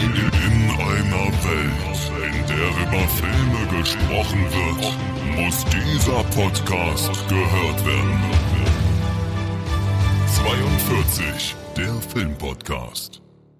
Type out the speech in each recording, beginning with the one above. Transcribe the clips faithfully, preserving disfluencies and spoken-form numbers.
In einer Welt, in der über Filme gesprochen wird, muss dieser Podcast gehört werden. zweiundvierzig, der Filmpodcast.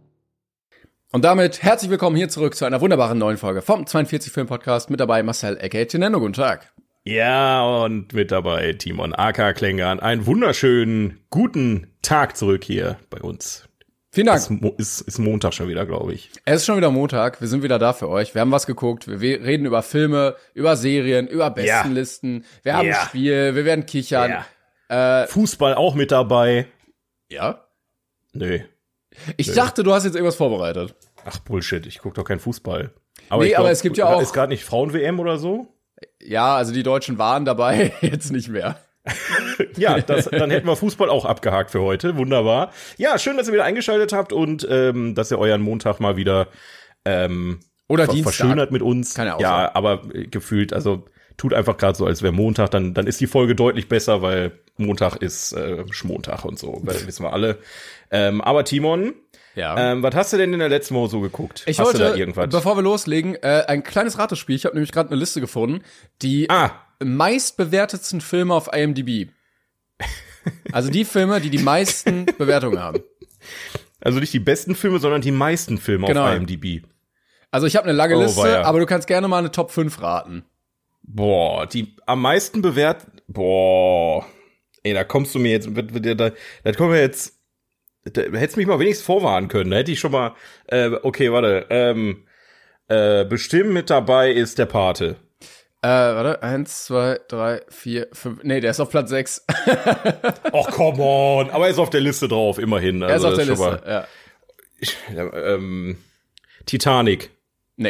Und damit herzlich willkommen hier zurück zu einer wunderbaren neuen Folge vom zweiundvierzig Film Podcast. Mit dabei Marcel aka Tinendo. Guten Tag. Ja, und mit dabei Timon aka Klängern. Einen wunderschönen guten Tag zurück hier bei uns. Vielen Dank. Es ist, ist, ist Montag schon wieder, glaube ich. Es ist schon wieder Montag. Wir sind wieder da für euch. Wir haben was geguckt. Wir reden über Filme, über Serien, über Bestenlisten. Ja. Wir haben ja. ein Spiel. Wir werden kichern. Ja. Äh, Fußball auch mit dabei. Ja? Nö. Ich Nö. dachte, du hast jetzt irgendwas vorbereitet. Ach, Bullshit. Ich gucke doch keinen Fußball. Aber nee, ich glaub, aber es gibt ja auch... Ist gerade nicht Frauen-W M oder so? Ja, also die Deutschen waren dabei, jetzt nicht mehr. Ja, das, dann hätten wir Fußball auch abgehakt für heute. Wunderbar. Ja, schön, dass ihr wieder eingeschaltet habt und ähm, dass ihr euren Montag mal wieder ähm, Oder ver- Dienstag. verschönert mit uns. Keine ja, aber äh, gefühlt, also tut einfach gerade so, als wäre Montag. Dann, dann ist die Folge deutlich besser, weil Montag ist äh, Schmontag und so. Weil, wissen wir alle. Ähm, aber Timon, Ja. ähm, was hast du denn in der letzten Woche so geguckt? Ich hast wollte, du da irgendwas? bevor wir loslegen, äh, ein kleines Ratespiel. Ich habe nämlich gerade eine Liste gefunden, die Ah. meistbewertetsten Filme auf I M D B. Also die Filme, die die meisten Bewertungen haben. Also nicht die besten Filme, sondern die meisten Filme Genau. auf I M D B. Also ich habe eine lange Oh, Liste, weia. aber du kannst gerne mal eine Top fünf raten. Boah, die am meisten bewährt. Boah. Ey, da kommst du mir jetzt. Da, da, da kommen wir jetzt. Da hättest du mich mal wenigstens vorwarnen können. Da hätte ich schon mal. Äh, okay, warte. Ähm, äh, bestimmt mit dabei ist der Pate. Äh, warte, eins, zwei, drei, vier, fünf. Nee, der ist auf Platz sechs. Och, come on. Aber er ist auf der Liste drauf, immerhin. Er ist Also, auf der das schon Liste, ja. Ich, ja, ähm, Titanic. Nee.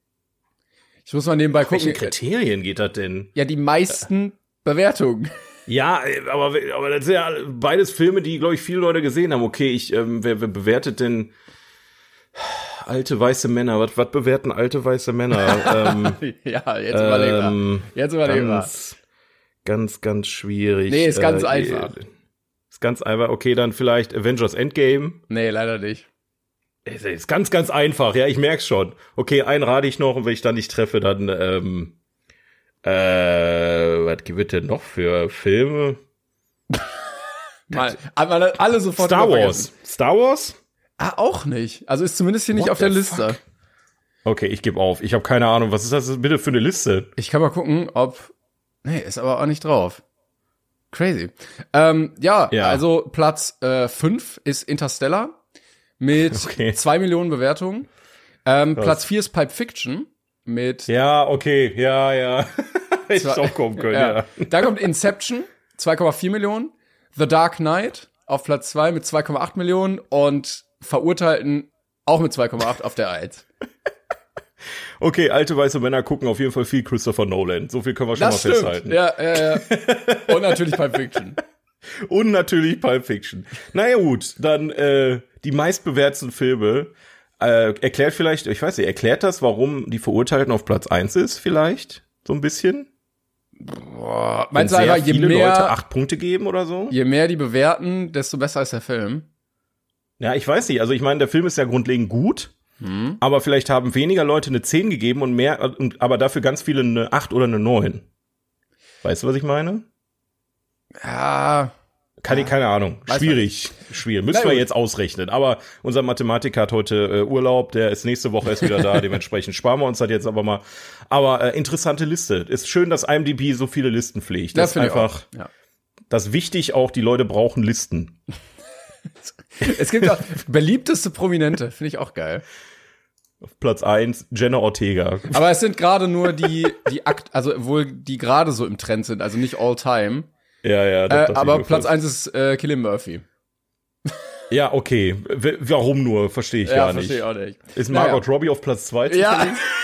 Ich muss mal nebenbei gucken. Welche Kriterien geht das denn? Ja, die meisten Bewertungen. Ja, aber, aber das sind ja beides Filme, die, glaube ich, viele Leute gesehen haben. Okay, ich, ähm, wer, wer bewertet denn alte weiße Männer? Was, was bewerten alte weiße Männer? ähm, Ja, jetzt überleg ähm, mal. Jetzt überleg mal. ganz, ganz, ganz schwierig. Nee, ist ganz äh, einfach. Ist ganz einfach. Okay, dann vielleicht Avengers Endgame. Nee, leider nicht. Ist, ist ganz, ganz einfach. Ja, ich merk's schon. Okay, einen rate ich noch und wenn ich dann nicht treffe, dann, ähm, Äh, was gibt es denn noch für Filme? Mal, alle, alle sofort Star wieder Wars. vergessen. Star Wars? Ah, auch nicht. Also ist zumindest hier nicht What auf der the Liste. fuck? Okay, ich gebe auf. Ich habe keine Ahnung. Was ist das bitte für eine Liste? Ich kann mal gucken, ob... Nee, ist aber auch nicht drauf. Crazy. Ähm, ja, Ja. also Platz äh, fünf ist Interstellar mit Okay. zwei Millionen Bewertungen. Ähm, Krass. Platz vier ist Pulp Fiction mit... Ja, okay. Ja, ja. Hätte ich Zwei- auch kommen können, ja. ja. Dann kommt Inception, zwei Komma vier Millionen. The Dark Knight auf Platz zwei mit zwei Komma acht Millionen und Verurteilten auch mit zwei Komma acht auf der eins. Okay, alte weiße Männer gucken auf jeden Fall viel Christopher Nolan. So viel können wir schon Das mal stimmt. festhalten. Ja, ja, ja. Und natürlich Pulp Fiction. Und natürlich Pulp Fiction. Naja gut, dann äh, die meistbewerteten Filme. Äh, erklärt vielleicht, ich weiß nicht, erklärt das, warum die Verurteilten auf Platz eins ist vielleicht? So ein bisschen? Boah, Wenn meinst du sehr einfach, je viele Leute mehr, acht Punkte geben oder so? je mehr die bewerten, desto besser ist der Film? Ja, ich weiß nicht. Also ich meine, der Film ist ja grundlegend gut, Hm. aber vielleicht haben weniger Leute eine zehn gegeben und mehr, und, aber dafür ganz viele eine acht oder eine neun. Weißt du, was ich meine? Ja, Kann ich, keine Ahnung. Weiß Schwierig. Schwierig. Müssen Na wir gut. jetzt ausrechnen. Aber unser Mathematiker hat heute äh, Urlaub, der ist nächste Woche erst wieder da, dementsprechend sparen wir uns das jetzt aber mal. Aber äh, interessante Liste. Ist schön, dass I M D B so viele Listen pflegt. Das ist finde ich einfach, auch. Ja. das ist wichtig auch, die Leute brauchen Listen. Es gibt auch beliebteste Prominente, finde ich auch geil. Auf Platz eins Jenna Ortega. Aber es sind gerade nur die, die Akt, also wohl die gerade so im Trend sind, also nicht all time. Ja, ja. das Äh, dachte ich aber mir Platz fast. eins ist äh, Cillian Murphy. Ja, okay. W warum nur? Verstehe ich Ja, gar verstehe nicht. ich auch nicht. Ist Margot Naja. Robbie auf Platz zwei? Ja.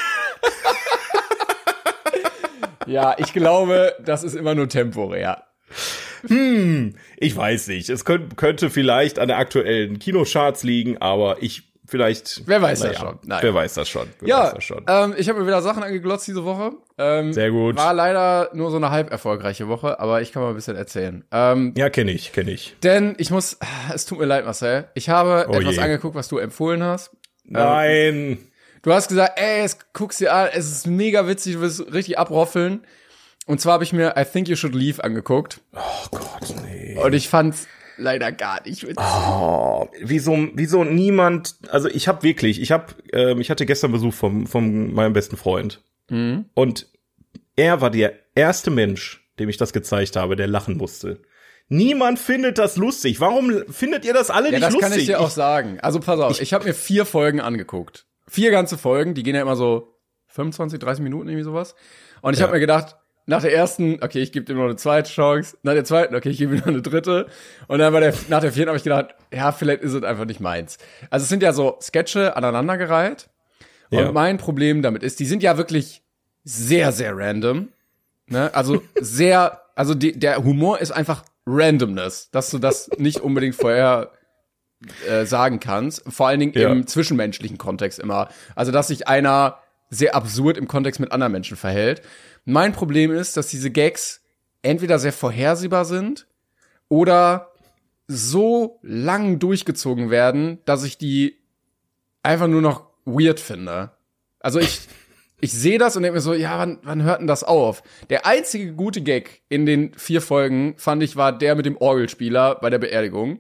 Ja, ich glaube, das ist immer nur temporär. Hm, ich weiß nicht. Es könnt, könnte vielleicht an der aktuellen Kinocharts liegen, aber ich vielleicht. Wer weiß das naja, schon. Nein. Wer weiß das schon. Wer weiß Ja, das schon. ähm, ich habe mir wieder Sachen angeglotzt diese Woche. Ähm, Sehr gut. War leider nur so eine halb erfolgreiche Woche, aber ich kann mal ein bisschen erzählen. Ähm, Ja, kenne ich, kenne ich. Denn ich muss, es tut mir leid, Marcel, ich habe Oh etwas je. angeguckt, was du empfohlen hast. Nein. Du hast gesagt, ey, es guck's dir an, es ist mega witzig, du wirst richtig abroffeln. Und zwar habe ich mir I Think You Should Leave angeguckt. Oh Gott, nee. Und ich fand's leider gar nicht witzig. Oh, wieso, wieso niemand, also ich habe wirklich, ich habe, ähm, ich hatte gestern Besuch vom, von meinem besten Freund. Mhm. Und er war der erste Mensch, dem ich das gezeigt habe, der lachen musste. Niemand findet das lustig. Warum findet ihr das alle ja, nicht das lustig? kann ich dir auch sagen. Also pass auf, ich, ich habe mir vier Folgen angeguckt. Vier ganze Folgen, die gehen ja immer so fünfundzwanzig, dreißig Minuten, irgendwie sowas. Und ich Ja. habe mir gedacht, nach der ersten, okay, ich gebe ihm noch eine zweite Chance. Nach der zweiten, okay, ich gebe ihm noch eine dritte. Und dann bei der, nach der vierten habe ich gedacht, ja, vielleicht ist es einfach nicht meins. Also es sind ja so Sketche aneinandergereiht. Und Ja. mein Problem damit ist, die sind ja wirklich sehr, sehr random. Ne? Also sehr, also die, der Humor ist einfach Randomness, dass du das nicht unbedingt vorher äh, sagen kannst. Vor allen Dingen Ja. im zwischenmenschlichen Kontext immer. Also, dass sich einer sehr absurd im Kontext mit anderen Menschen verhält. Mein Problem ist, dass diese Gags entweder sehr vorhersehbar sind oder so lang durchgezogen werden, dass ich die einfach nur noch weird finde. Also ich ich sehe das und denke mir so, ja, wann, wann hört denn das auf? Der einzige gute Gag in den vier Folgen, fand ich, war der mit dem Orgelspieler bei der Beerdigung.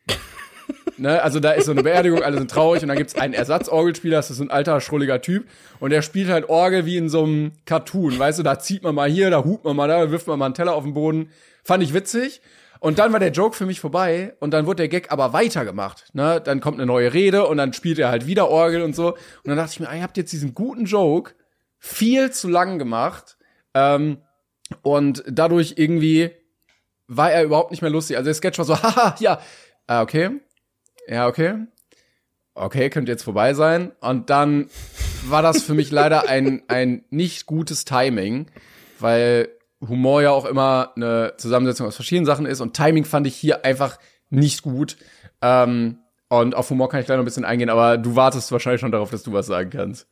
Ne, also da ist so eine Beerdigung, alle sind traurig und dann gibt's einen Ersatzorgelspieler, das ist so ein alter, schrulliger Typ und der spielt halt Orgel wie in so einem Cartoon, weißt du, da zieht man mal hier, da hupt man mal da, da wirft man mal einen Teller auf den Boden. Fand ich witzig. Und dann war der Joke für mich vorbei und dann wurde der Gag aber weitergemacht. Ne? Dann kommt eine neue Rede und dann spielt er halt wieder Orgel und so. Und dann dachte ich mir, ah, ihr habt jetzt diesen guten Joke viel zu lang gemacht ähm, und dadurch irgendwie war er überhaupt nicht mehr lustig. Also der Sketch war so, haha, ja, ah, okay, ja, okay, okay, könnte jetzt vorbei sein. Und dann war das für mich leider ein ein nicht gutes Timing, weil Humor ja auch immer eine Zusammensetzung aus verschiedenen Sachen ist und Timing fand ich hier einfach nicht gut. Ähm, und auf Humor kann ich gleich noch ein bisschen eingehen, aber du wartest wahrscheinlich schon darauf, dass du was sagen kannst.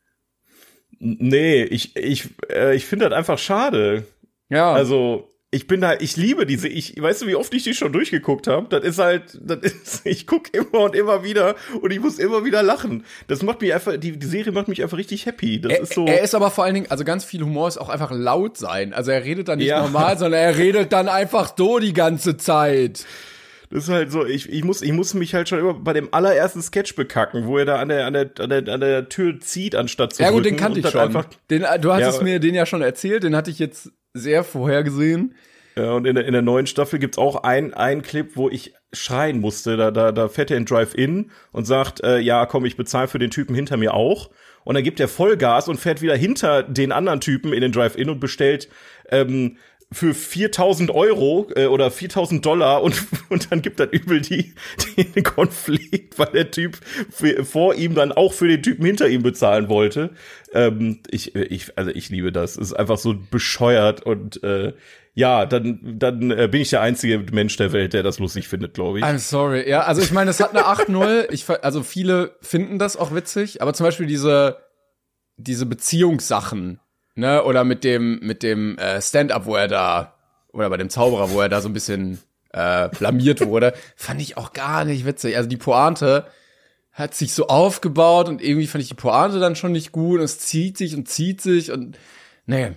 Nee, ich, ich, äh, ich finde das einfach schade. Ja. Also, ich bin da, ich liebe diese, ich, weißt du, wie oft ich die schon durchgeguckt habe? Das ist halt, das ist, ich gucke immer und immer wieder und ich muss immer wieder lachen. Das macht mich einfach, die, die Serie macht mich einfach richtig happy. Das er, ist so. Er ist aber vor allen Dingen, also ganz viel Humor ist auch einfach laut sein. Also er redet dann nicht Ja. normal, sondern er redet dann einfach so die ganze Zeit. Das ist halt so, ich, ich muss, ich muss mich halt schon immer bei dem allerersten Sketch bekacken, wo er da an der, an der, an der, an der Tür zieht, anstatt zu Ja gut, drücken den kannte und ich dann schon. Einfach, Den, du hattest Ja. mir den ja schon erzählt, den hatte ich jetzt sehr vorhergesehen. Ja, und in der, in der neuen Staffel gibt's auch ein, ein Clip, wo ich schreien musste. Da, da, da fährt er in Drive-In und sagt, äh, ja, komm, ich bezahle für den Typen hinter mir auch. Und dann gibt er Vollgas und fährt wieder hinter den anderen Typen in den Drive-In und bestellt ähm, für viertausend Euro äh, oder viertausend Dollar und, und dann gibt er übel die, den Konflikt, weil der Typ für, vor ihm dann auch für den Typen hinter ihm bezahlen wollte. Ähm, ich, ich, also ich liebe das. Es ist einfach so bescheuert und äh, ja, dann, dann äh, bin ich der einzige Mensch der Welt, der das lustig findet, glaube ich. I'm sorry. Ja, also ich meine, es hat eine acht null. Ich, ver- also viele finden das auch witzig, aber zum Beispiel diese, diese Beziehungssachen, ne, oder mit dem, mit dem äh, Stand-up, wo er da, oder bei dem Zauberer, wo er da so ein bisschen äh, blamiert wurde, fand ich auch gar nicht witzig. Also die Pointe hat sich so aufgebaut und irgendwie fand ich die Pointe dann schon nicht gut und es zieht sich und zieht sich und nee,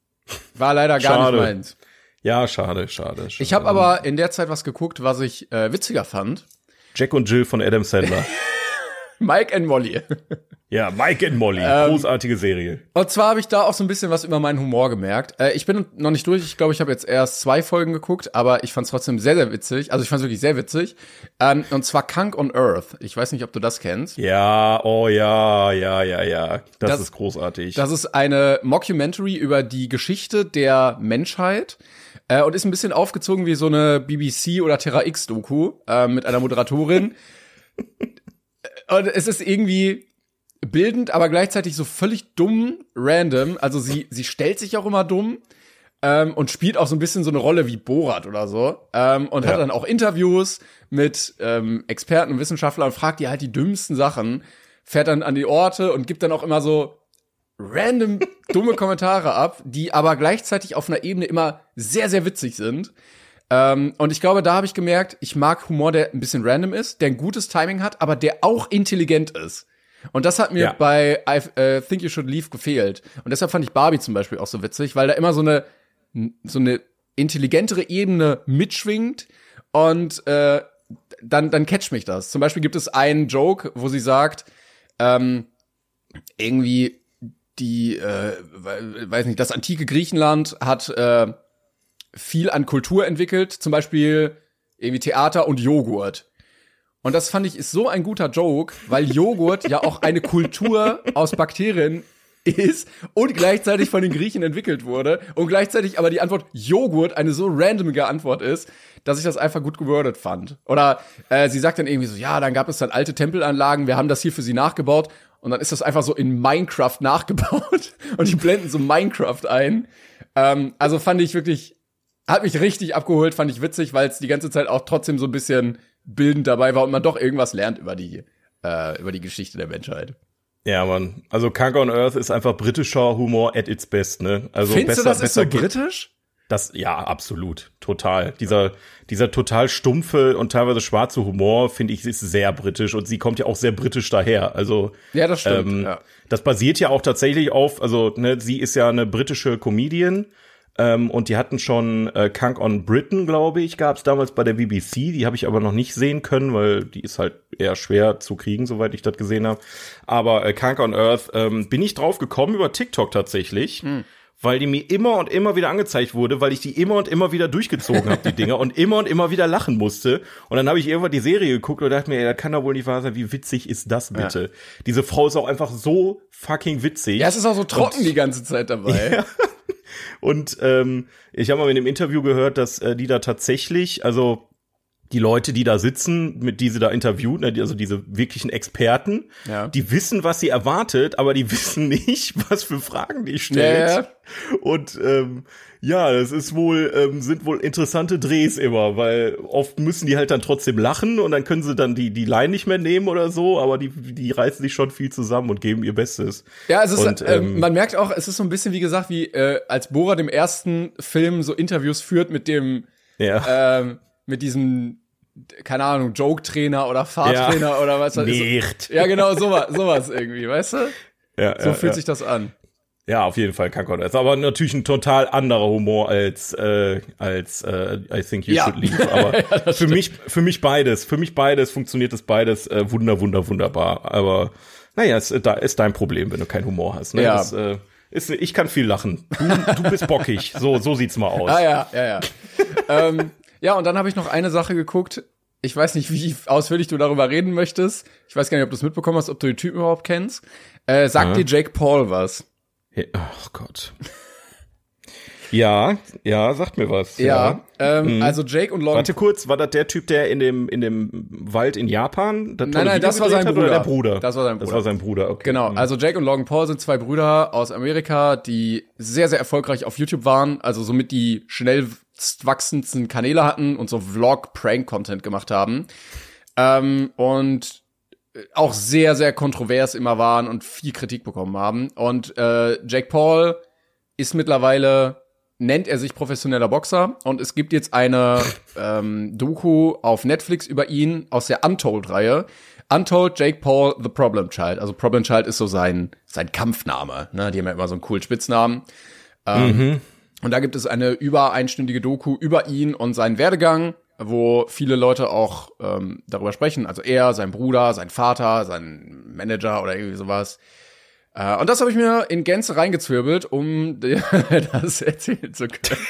war leider gar Schade. nicht meins. Ja, schade, schade. schade. Ich habe aber in der Zeit was geguckt, was ich äh, witziger fand. Jack und Jill von Adam Sandler. Mike and Molly. Ja, Mike and Molly, Ähm, großartige Serie. Und zwar habe ich da auch so ein bisschen was über meinen Humor gemerkt. Äh, ich bin noch nicht durch. Ich glaube, ich habe jetzt erst zwei Folgen geguckt, aber ich fand es trotzdem sehr, sehr witzig. Also ich fand es wirklich sehr witzig. Ähm, und zwar Kunk on Earth. Ich weiß nicht, ob du das kennst. Ja, oh ja, ja, ja, ja. Das, Das- ist großartig. Das ist eine Mockumentary über die Geschichte der Menschheit. Äh, und ist ein bisschen aufgezogen wie so eine B B C oder Terra X-Doku äh, mit einer Moderatorin. Und es ist irgendwie bildend, aber gleichzeitig so völlig dumm, random. Also sie sie stellt sich auch immer dumm ähm, und spielt auch so ein bisschen so eine Rolle wie Borat oder so. Ähm, und Ja. hat dann auch Interviews mit ähm, Experten und Wissenschaftlern und fragt die halt die dümmsten Sachen. Fährt dann an die Orte und gibt dann auch immer so random dumme Kommentare ab, die aber gleichzeitig auf einer Ebene immer sehr, sehr witzig sind. Ähm, und ich glaube, da habe ich gemerkt, ich mag Humor, der ein bisschen random ist, der ein gutes Timing hat, aber der auch intelligent ist. Und das hat mir Ja. bei I uh, Think You Should Leave gefehlt. Und deshalb fand ich Barbie zum Beispiel auch so witzig, weil da immer so eine so eine intelligentere Ebene mitschwingt und äh, dann dann catcht mich das. Zum Beispiel gibt es einen Joke, wo sie sagt, ähm, irgendwie die, äh, weiß nicht, das antike Griechenland hat äh, viel an Kultur entwickelt, zum Beispiel irgendwie Theater und Joghurt. Und das fand ich ist so ein guter Joke, weil Joghurt ja auch eine Kultur aus Bakterien ist und gleichzeitig von den Griechen entwickelt wurde und gleichzeitig aber die Antwort Joghurt eine so randomige Antwort ist, dass ich das einfach gut gewordet fand. Oder äh, sie sagt dann irgendwie so, ja, dann gab es dann alte Tempelanlagen, wir haben das hier für sie nachgebaut und dann ist das einfach so in Minecraft nachgebaut und die blenden so Minecraft ein. Ähm, also fand ich wirklich, hat mich richtig abgeholt, fand ich witzig, weil es die ganze Zeit auch trotzdem so ein bisschen bildend dabei war und man doch irgendwas lernt über die äh, über die Geschichte der Menschheit. Ja, Mann. Also Conquer on Earth ist einfach britischer Humor at its best, ne? Also Findest besser, du, das ist besser so geht- britisch? Das, ja, absolut. Total. Dieser, dieser total stumpfe und teilweise schwarze Humor, finde ich, ist sehr britisch und sie kommt ja auch sehr britisch daher. Also, Ja, das stimmt. ähm, ja. das basiert ja auch tatsächlich auf, also, ne, sie ist ja eine britische Comedian, ähm, und die hatten schon äh, Conquer on Britain, glaube ich, gab's damals bei der B B C. Die habe ich aber noch nicht sehen können, weil die ist halt eher schwer zu kriegen, soweit ich das gesehen habe. Aber äh, Conquer on Earth ähm, bin ich drauf gekommen über TikTok tatsächlich. Hm. Weil die mir immer und immer wieder angezeigt wurde, weil ich die immer und immer wieder durchgezogen habe, die Dinger, und immer und immer wieder lachen musste. Und dann habe ich irgendwann die Serie geguckt und dachte mir, ey, das kann doch wohl nicht wahr sein, wie witzig ist das bitte? Ja. Diese Frau ist auch einfach so fucking witzig. Ja, es ist auch so trocken und, die ganze Zeit dabei. Ja. Und ähm, ich habe mal in dem Interview gehört, dass äh, die da tatsächlich, also die Leute, die da sitzen, mit die sie da interviewt, ne, die, also diese wirklichen Experten, ja. die wissen, was sie erwartet, aber die wissen nicht, was für Fragen die stellt. Ja, ja. Und ähm, ja, das ist wohl, ähm, sind wohl interessante Drehs immer, weil oft müssen die halt dann trotzdem lachen und dann können sie dann die die Line nicht mehr nehmen oder so, aber die die reißen sich schon viel zusammen und geben ihr Bestes. Ja, es ist, und, äh, ähm, man merkt auch, es ist so ein bisschen wie gesagt, wie äh, als Borat im ersten Film so Interviews führt mit dem ja. ähm, mit diesem, keine Ahnung, Joke-Trainer oder Fahrtrainer ja. oder was das ist. Nicht. Ja, genau, sowas, sowas irgendwie, weißt du? Ja, so ja, fühlt ja. sich das an. Ja, auf jeden Fall Conquer on Earth. Aber natürlich ein total anderer Humor als äh, als äh, I Think You Ja. Should Leave. Aber Ja, für stimmt. mich für mich beides, für mich beides funktioniert das beides äh, wunder wunder wunderbar. Aber naja, es da ist dein Problem, wenn du keinen Humor hast. Ne? Ja. Das, äh, ist, ich kann viel lachen. Du, du bist bockig. So so sieht's mal aus. Ah ja, ja, ja. ähm, ja, und dann habe ich noch eine Sache geguckt. Ich weiß nicht, wie ausführlich du darüber reden möchtest. Ich weiß gar nicht, ob du es mitbekommen hast, ob du den Typen überhaupt kennst. Äh, sagt Ja. dir Jake Paul was? Hey, ach Gott. Ja, ja, sagt mir was. Ja, ähm, Mhm. also Jake und Logan. Warte kurz, war das der Typ, der in dem in dem Wald in Japan das Nein, tolle nein, Video das war gedreht sein hat, oder Bruder. der Bruder? Das war sein Das Bruder. war sein Bruder, okay. Genau, Mhm. also Jake und Logan Paul sind zwei Brüder aus Amerika, die sehr, sehr erfolgreich auf YouTube waren, also somit die schnell wachsendsten Kanäle hatten und so Vlog-Prank-Content gemacht haben. Ähm, und auch sehr, sehr kontrovers immer waren und viel Kritik bekommen haben. Und äh, Jake Paul ist mittlerweile, nennt er sich professioneller Boxer, und es gibt jetzt eine ähm, Doku auf Netflix über ihn aus der Untold-Reihe. Untold, Jake Paul, The Problem Child. Also Problem Child ist so sein sein Kampfname. Ne? Die haben ja immer so einen coolen Spitznamen. Ähm, Mhm. Und da gibt es eine über einstündige Doku über ihn und seinen Werdegang, wo viele Leute auch ähm, darüber sprechen. Also er, sein Bruder, sein Vater, sein Manager oder irgendwie sowas. Äh, und das habe ich mir in Gänze reingezwirbelt, um dir das erzählen zu können.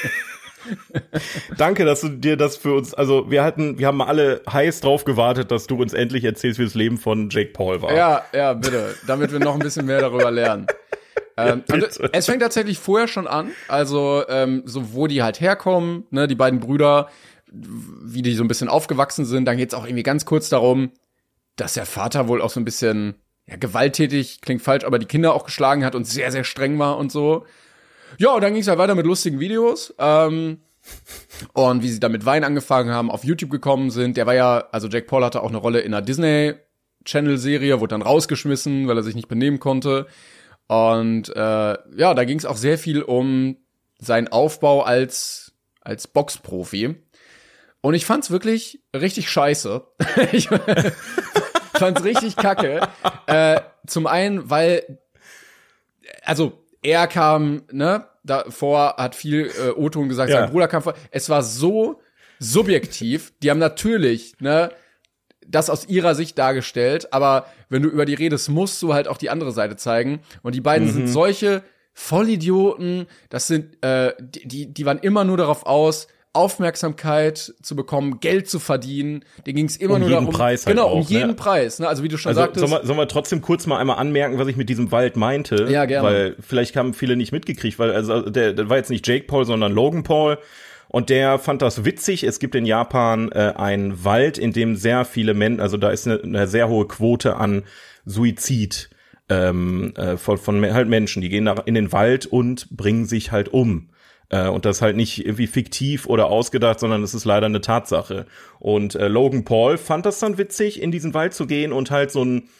Danke, dass du dir das für uns, also wir hatten, wir haben alle heiß drauf gewartet, dass du uns endlich erzählst, wie das Leben von Jake Paul war. Ja, ja, bitte. Damit wir noch ein bisschen mehr darüber lernen. Ähm, Ja, und bitte. es fängt tatsächlich vorher schon an, also ähm, so wo die halt herkommen, ne, die beiden Brüder, wie die so ein bisschen aufgewachsen sind. Dann geht's auch irgendwie ganz kurz darum, dass der Vater wohl auch so ein bisschen ja, gewalttätig, klingt falsch, aber die Kinder auch geschlagen hat und sehr, sehr streng war und so. Ja, und dann ging's halt weiter mit lustigen Videos. Ähm, und wie sie dann mit Wein angefangen haben, auf YouTube gekommen sind. Der war ja, also Jake Paul hatte auch eine Rolle in einer Disney-Channel-Serie, wurde dann rausgeschmissen, weil er sich nicht benehmen konnte. Und äh, ja, da ging's auch sehr viel um seinen Aufbau als als Boxprofi. Und ich fand's wirklich richtig scheiße. ich fand's richtig kacke. Äh, zum einen, weil, also, er kam, ne, davor, hat viel äh, O-Ton gesagt, Ja. sein Bruder kam vor. Es war so subjektiv. Die haben natürlich, ne, das aus ihrer Sicht dargestellt, aber wenn du über die redest, musst du halt auch die andere Seite zeigen. Und die beiden Mhm. sind solche Vollidioten, das sind, äh, die, die, die waren immer nur darauf aus, Aufmerksamkeit zu bekommen, Geld zu verdienen. Denen ging es immer Um nur jeden darum, Preis halt genau, um auch, ne? jeden Preis, ne? Also wie du schon Also sagtest. sollen wir, sollen wir trotzdem kurz mal einmal anmerken, was ich mit diesem Wald meinte? Ja, gerne. Weil vielleicht haben viele nicht mitgekriegt, weil also der, der war jetzt nicht Jake Paul, sondern Logan Paul. Und der fand das witzig. Es gibt in Japan äh, einen Wald, in dem sehr viele Menschen, also da ist eine, eine sehr hohe Quote an Suizid ähm, äh, von, von halt Menschen. Die gehen da in den Wald und bringen sich halt um. Äh, und das halt nicht irgendwie fiktiv oder ausgedacht, sondern es ist leider eine Tatsache. Und äh, Logan Paul fand das dann witzig, in diesen Wald zu gehen und halt so ein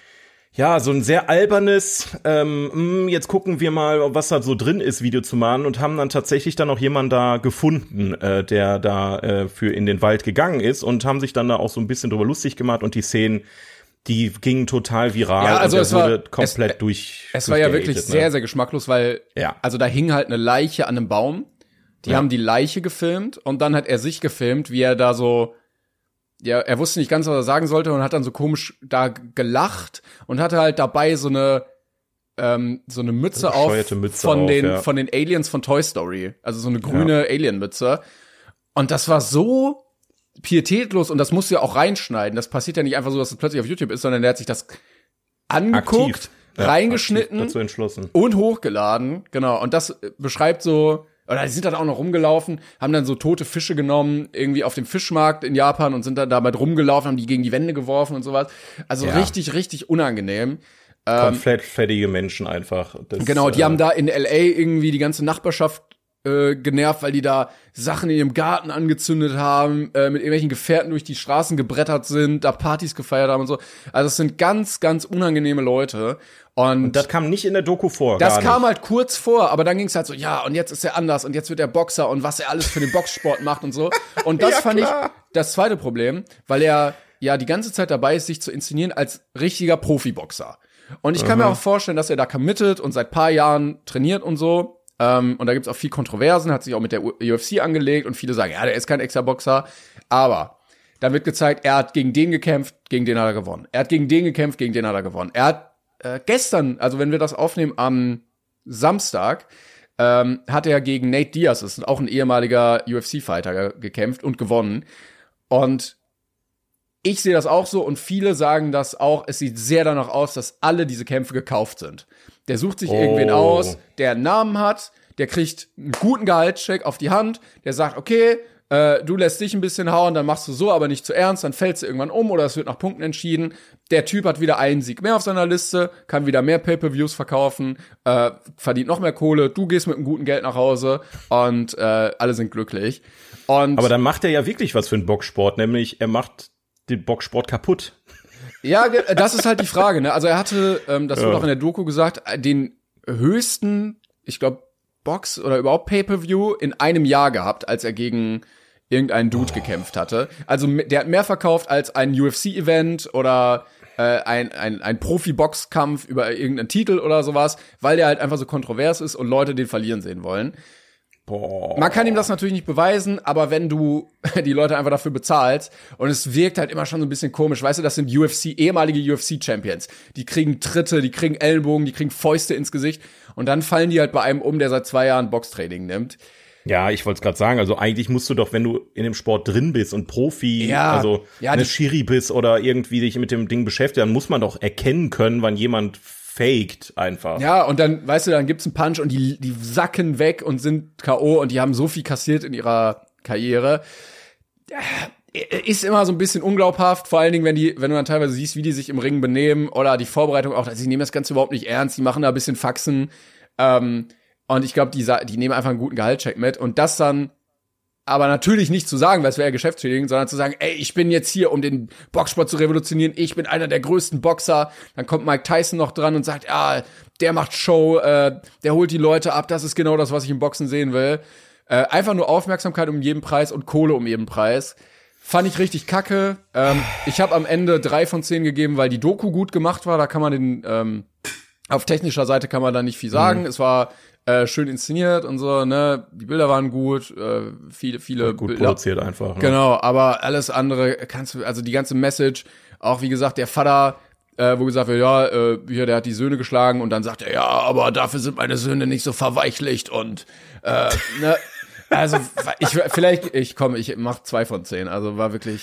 ja, so ein sehr albernes, ähm, jetzt gucken wir mal, was da so drin ist, Video zu machen und haben dann tatsächlich dann auch jemanden da gefunden, äh, der da äh, für in den Wald gegangen ist und haben sich dann da auch so ein bisschen drüber lustig gemacht und die Szenen, die gingen total viral Ja, also und es der wurde war- komplett es- durch. Es war ja durchgehatet, wirklich ne? sehr, sehr geschmacklos, weil, Ja. also da hing halt eine Leiche an einem Baum. Die Ja. haben die Leiche gefilmt und dann hat er sich gefilmt, wie er da so, ja, er wusste nicht ganz, was er sagen sollte und hat dann so komisch da gelacht und hatte halt dabei so eine, ähm, so eine Mütze auf Bescheuerte Mütze von auf, den, ja. von den Aliens von Toy Story. Also so eine grüne Alien-Mütze. Und das war so pietätlos und das musst du ja auch reinschneiden. Das passiert ja nicht einfach so, dass es plötzlich auf YouTube ist, sondern der hat sich das angeguckt, Aktiv. Ja, reingeschnitten aktiv dazu entschlossen. und hochgeladen, genau. Und das äh, beschreibt so, oder die sind dann auch noch rumgelaufen, haben dann so tote Fische genommen, irgendwie auf dem Fischmarkt in Japan und sind dann damit rumgelaufen, haben die gegen die Wände geworfen und sowas. Also Ja. richtig, richtig unangenehm. Komplett fettige Menschen einfach. Das, Genau, die äh, haben da in L A irgendwie die ganze Nachbarschaft äh, genervt, weil die da Sachen in ihrem Garten angezündet haben, äh, mit irgendwelchen Gefährten durch die Straßen gebrettert sind, da Partys gefeiert haben und so. Also es sind ganz, ganz unangenehme Leute. Und Das kam nicht in der Doku vor. das gar kam nicht. halt kurz vor, aber dann ging es halt so, ja, und jetzt ist er anders und jetzt wird er Boxer und was er alles für den Boxsport macht und so. Und das Ja, fand klar. ich das zweite Problem, weil er ja die ganze Zeit dabei ist, sich zu inszenieren als richtiger Profiboxer. Und ich kann mir auch vorstellen, dass er da committed und seit paar Jahren trainiert und so. Ähm, und da gibt's auch viel Kontroversen, hat sich auch mit der U F C angelegt und viele sagen, ja, der ist kein Ex-Boxer. Aber dann wird gezeigt, er hat gegen den gekämpft, gegen den hat er gewonnen. Er hat gegen den gekämpft, gegen den hat er gewonnen. Er hat äh, gestern, also wenn wir das aufnehmen am Samstag, ähm, hat er gegen Nate Diaz, das ist auch ein ehemaliger U F C-Fighter, gekämpft und gewonnen. Und ich sehe das auch so und viele sagen das auch, es sieht sehr danach aus, dass alle diese Kämpfe gekauft sind. Der sucht sich Oh. irgendwen aus, der einen Namen hat, der kriegt einen guten Gehaltscheck auf die Hand, der sagt, okay, äh, du lässt dich ein bisschen hauen, dann machst du so, aber nicht zu ernst, dann fällst du irgendwann um oder es wird nach Punkten entschieden. Der Typ hat wieder einen Sieg mehr auf seiner Liste, kann wieder mehr Pay-Per-Views verkaufen, äh, verdient noch mehr Kohle, du gehst mit einem guten Geld nach Hause und äh, alle sind glücklich. Und Aber dann macht er ja wirklich was für einen Boxsport, nämlich er macht den Boxsport kaputt. ja, ge- das ist halt die Frage, ne? Also er hatte, ähm, das wurde Ja. auch in der Doku gesagt, äh, den höchsten, ich glaube, Box oder überhaupt Pay-Per-View in einem Jahr gehabt, als er gegen irgendeinen Dude gekämpft hatte. Also m- der hat mehr verkauft als ein U F C-Event oder äh, ein, ein, ein Profi-Boxkampf über irgendeinen Titel oder sowas, weil der halt einfach so kontrovers ist und Leute den verlieren sehen wollen. Boah. Man kann ihm das natürlich nicht beweisen, aber wenn du die Leute einfach dafür bezahlst und es wirkt halt immer schon so ein bisschen komisch, weißt du, das sind U F C, ehemalige U F C-Champions. Die kriegen Tritte, die kriegen Ellenbogen, die kriegen Fäuste ins Gesicht und dann fallen die halt bei einem um, der seit zwei Jahren Boxtraining nimmt. Ja, ich wollte es gerade sagen, also eigentlich musst du doch, wenn du in dem Sport drin bist und Profi, Ja, also ja, eine die- Schiri bist oder irgendwie dich mit dem Ding beschäftigt, dann muss man doch erkennen können, wann jemand faked einfach. Ja, und dann, weißt du, dann gibt's einen Punch und die, die sacken weg und sind K O und die haben so viel kassiert in ihrer Karriere. Ist immer so ein bisschen unglaubhaft, vor allen Dingen, wenn die, wenn du dann teilweise siehst, wie die sich im Ring benehmen oder die Vorbereitung auch, also die nehmen das Ganze überhaupt nicht ernst, die machen da ein bisschen Faxen, ähm, und ich glaube, die, sa- die nehmen einfach einen guten Gehaltscheck mit und das dann aber natürlich nicht zu sagen, weil es wäre ja geschäftsschädigend, sondern zu sagen, ey, ich bin jetzt hier, um den Boxsport zu revolutionieren, ich bin einer der größten Boxer. Dann kommt Mike Tyson noch dran und sagt, ja, der macht Show, äh, der holt die Leute ab, das ist genau das, was ich im Boxen sehen will. Äh, einfach nur Aufmerksamkeit um jeden Preis und Kohle um jeden Preis. Fand ich richtig kacke. Ähm, ich habe am Ende drei von zehn gegeben, weil die Doku gut gemacht war. Da kann man den, ähm, auf technischer Seite kann man da nicht viel sagen. Mhm. Es war äh, schön inszeniert und so, ne? Die Bilder waren gut, äh, viele, viele gut Bilder. produziert einfach. Ne? Genau, aber alles andere kannst du, also die ganze Message, auch wie gesagt, der Vater, äh, wo gesagt wird, ja, äh, hier, der hat die Söhne geschlagen und dann sagt er, ja, aber dafür sind meine Söhne nicht so verweichlicht und äh, ne? Also ich vielleicht, ich komm, ich mach zwei von zehn. Also war wirklich.